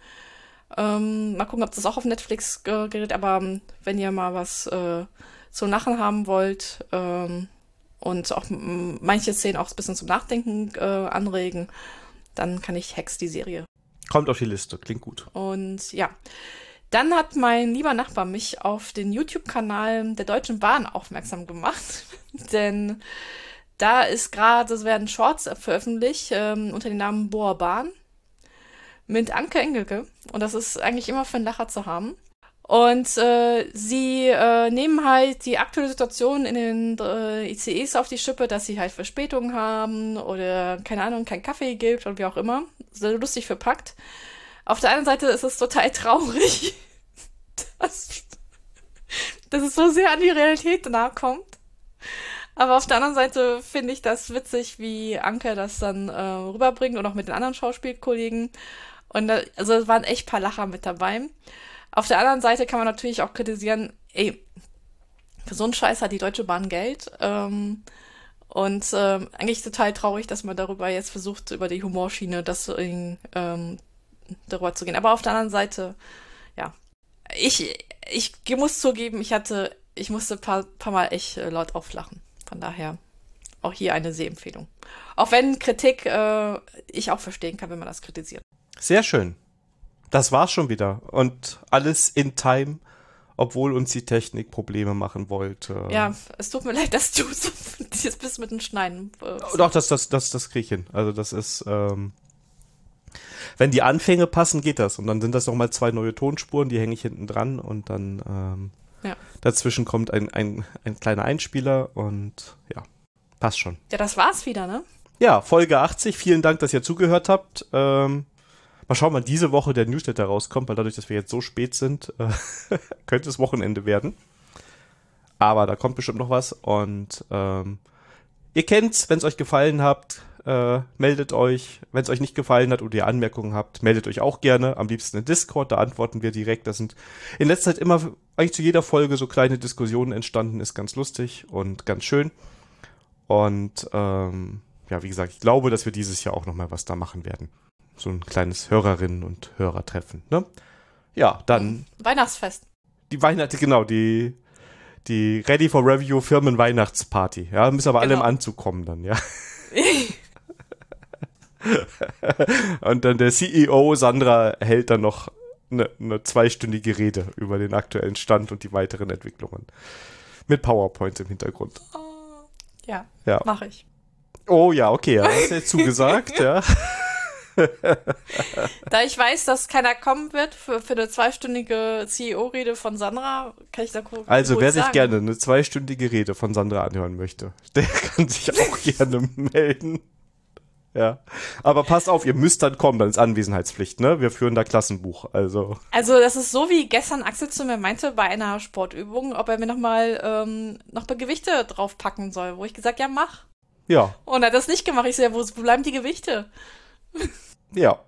B: Ähm, mal gucken, ob das auch auf Netflix äh, gerät. Aber ähm, wenn ihr mal was äh, zum Lachen haben wollt ähm, und auch m- manche Szenen auch ein bisschen zum Nachdenken äh, anregen, dann kann ich Hacks, die Serie.
A: Kommt auf die Liste, klingt gut.
B: Und ja, dann hat mein lieber Nachbar mich auf den YouTube-Kanal der Deutschen Bahn aufmerksam gemacht. Denn da ist gerade, es werden Shorts veröffentlicht ähm, unter dem Namen Boer Bahn mit Anke Engelke. Und das ist eigentlich immer für einen Lacher zu haben. Und äh, sie äh, nehmen halt die aktuelle Situation in den äh, I C Es auf die Schippe, dass sie halt Verspätungen haben oder, keine Ahnung, keinen Kaffee gibt und wie auch immer. Sehr lustig verpackt. Auf der einen Seite ist es total traurig, dass, dass es so sehr an die Realität nahe kommt. Aber auf der anderen Seite finde ich das witzig, wie Anke das dann äh, rüberbringt und auch mit den anderen Schauspielkollegen. Und da, also es waren echt ein paar Lacher mit dabei. Auf der anderen Seite kann man natürlich auch kritisieren, ey, für so einen Scheiß hat die Deutsche Bahn Geld. Ähm, und ähm, eigentlich total traurig, dass man darüber jetzt versucht, über die Humorschiene das ähm, darüber zu gehen. Aber auf der anderen Seite, ja, ich, ich muss zugeben, ich hatte, ich musste ein paar, paar Mal echt äh, laut auflachen. Von daher auch hier eine Sehempfehlung. Auch wenn Kritik äh, ich auch verstehen kann, wenn man das kritisiert.
A: Sehr schön. Das war's schon wieder. Und alles in Time, obwohl uns die Technik Probleme machen wollte.
B: Ja, es tut mir leid, dass du so jetzt bist mit den Schneiden. Äh,
A: Doch, das, das, das, das krieg ich hin. Also das ist, ähm, wenn die Anfänge passen, geht das. Und dann sind das nochmal zwei neue Tonspuren, die hänge ich hinten dran und dann ähm,
B: ja.
A: dazwischen kommt ein, ein, ein kleiner Einspieler und ja, passt schon.
B: Ja, das war's wieder, ne?
A: Ja, Folge achtzig. Vielen Dank, dass ihr zugehört habt. Ähm, mal schauen, wann diese Woche der Newsletter rauskommt, weil dadurch, dass wir jetzt so spät sind, äh, könnte es Wochenende werden. Aber da kommt bestimmt noch was und ähm, ihr kennt's, wenn es euch gefallen hat, äh, meldet euch. Wenn es euch nicht gefallen hat oder ihr Anmerkungen habt, meldet euch auch gerne. Am liebsten in Discord, da antworten wir direkt. Da sind in letzter Zeit immer eigentlich zu jeder Folge so kleine Diskussionen entstanden. Ist ganz lustig und ganz schön. Und ähm, ja, wie gesagt, ich glaube, dass wir dieses Jahr auch nochmal was da machen werden. So ein kleines Hörerinnen- und Hörertreffen, ne? Ja, dann
B: Weihnachtsfest.
A: die Weihnachten, genau, die die Ready for Review Firmen-Weihnachtsparty. Ja, müssen aber alle im
B: Genau.
A: Anzug kommen dann, ja. Und dann der C E O Sandra hält dann noch eine, eine zweistündige Rede über den aktuellen Stand und die weiteren Entwicklungen. Mit PowerPoint im Hintergrund.
B: Ja,
A: Ja.
B: mache ich.
A: Oh ja, okay, ja, hast du jetzt zugesagt, ja.
B: Da ich weiß, dass keiner kommen wird für, für eine zweistündige C E O-Rede von Sandra, kann ich da gucken.
A: Also, wer sich gerne eine zweistündige Rede von Sandra anhören möchte, der kann sich auch gerne melden. Ja. Aber passt auf, ihr müsst dann kommen, dann ist Anwesenheitspflicht, ne? Wir führen da Klassenbuch, also.
B: Also, das ist so, wie gestern Axel zu mir meinte bei einer Sportübung, ob er mir nochmal ähm, noch mal Gewichte draufpacken soll, wo ich gesagt, ja, mach.
A: Ja.
B: Und er hat das nicht gemacht. Ich so, ja, wo, wo bleiben die Gewichte?
A: Ja.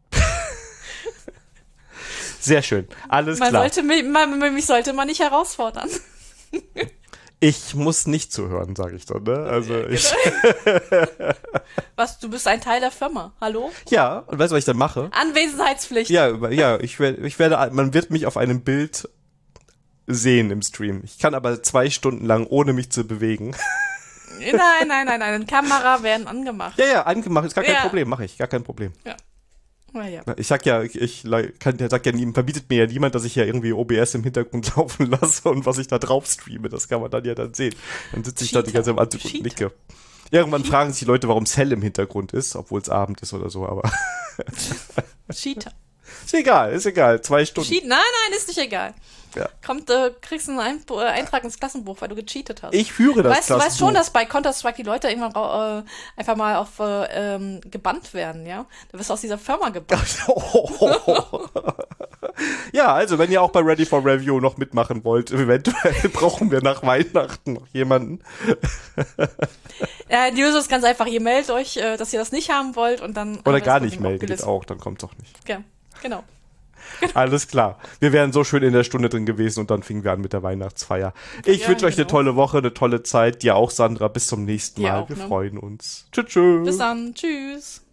A: Sehr schön. Alles
B: Man
A: klar.
B: sollte mich, man, mich sollte man nicht herausfordern.
A: Ich muss nicht zuhören, sage ich dann, ne? Also ich.
B: Was, du bist ein Teil der Firma. Hallo?
A: Ja, und weißt du, was ich dann mache?
B: Anwesenheitspflicht.
A: Ja, über- ja, ich werde, ich werde, man wird mich auf einem Bild sehen im Stream. Ich kann aber zwei Stunden lang, ohne mich zu bewegen.
B: Nein, nein, nein, nein. Kamera werden angemacht.
A: Ja, ja, angemacht, ist gar kein
B: Ja.
A: Problem, mache ich, gar kein Problem.
B: Na ja.
A: Ich sag ja, ich, ich kann, der sagt ja, nie- verbietet mir ja niemand, dass ich ja irgendwie O B S im Hintergrund laufen lasse und was ich da drauf streame, das kann man dann ja dann sehen. Dann sitze ich da die ganze Zeit im Anzug und
B: Cheater.
A: nicke. Irgendwann fragen sich die Leute, warum es hell im Hintergrund ist, obwohl es Abend ist oder so, aber
B: Cheater.
A: ist egal, ist egal, zwei Stunden.
B: Cheat? Nein, nein, ist nicht egal.
A: Ja.
B: Kommt, äh, kriegst einen Ein äh, Eintrag ins Klassenbuch, weil du gecheatet hast.
A: Ich führe das
B: weißt, du weißt
A: Klassenbuch.
B: schon, dass bei Counter-Strike die Leute irgendwann äh, einfach mal auf äh, ähm, gebannt werden, ja? Du wirst aus dieser Firma gebannt.
A: Ja, also wenn ihr auch bei Ready for Review noch mitmachen wollt, eventuell brauchen wir nach Weihnachten noch jemanden.
B: Ja, die Lösung ist ganz einfach. Ihr meldet euch, äh, dass ihr das nicht haben wollt und dann... haben
A: Oder
B: wir
A: gar
B: das
A: nicht
B: Problem
A: melden, geht
B: aufgelöst.
A: auch, dann kommt doch nicht.
B: Ja, genau.
A: Alles klar. Wir wären so schön in der Stunde drin gewesen und dann fingen wir an mit der Weihnachtsfeier. Ich
B: Ja,
A: wünsche euch eine
B: genau.
A: tolle Woche, eine tolle Zeit. Dir auch, Sandra. Bis zum nächsten
B: Dir
A: Mal.
B: auch,
A: wir
B: ne?
A: freuen uns. Tschüss, tschüss.
B: Bis dann. Tschüss.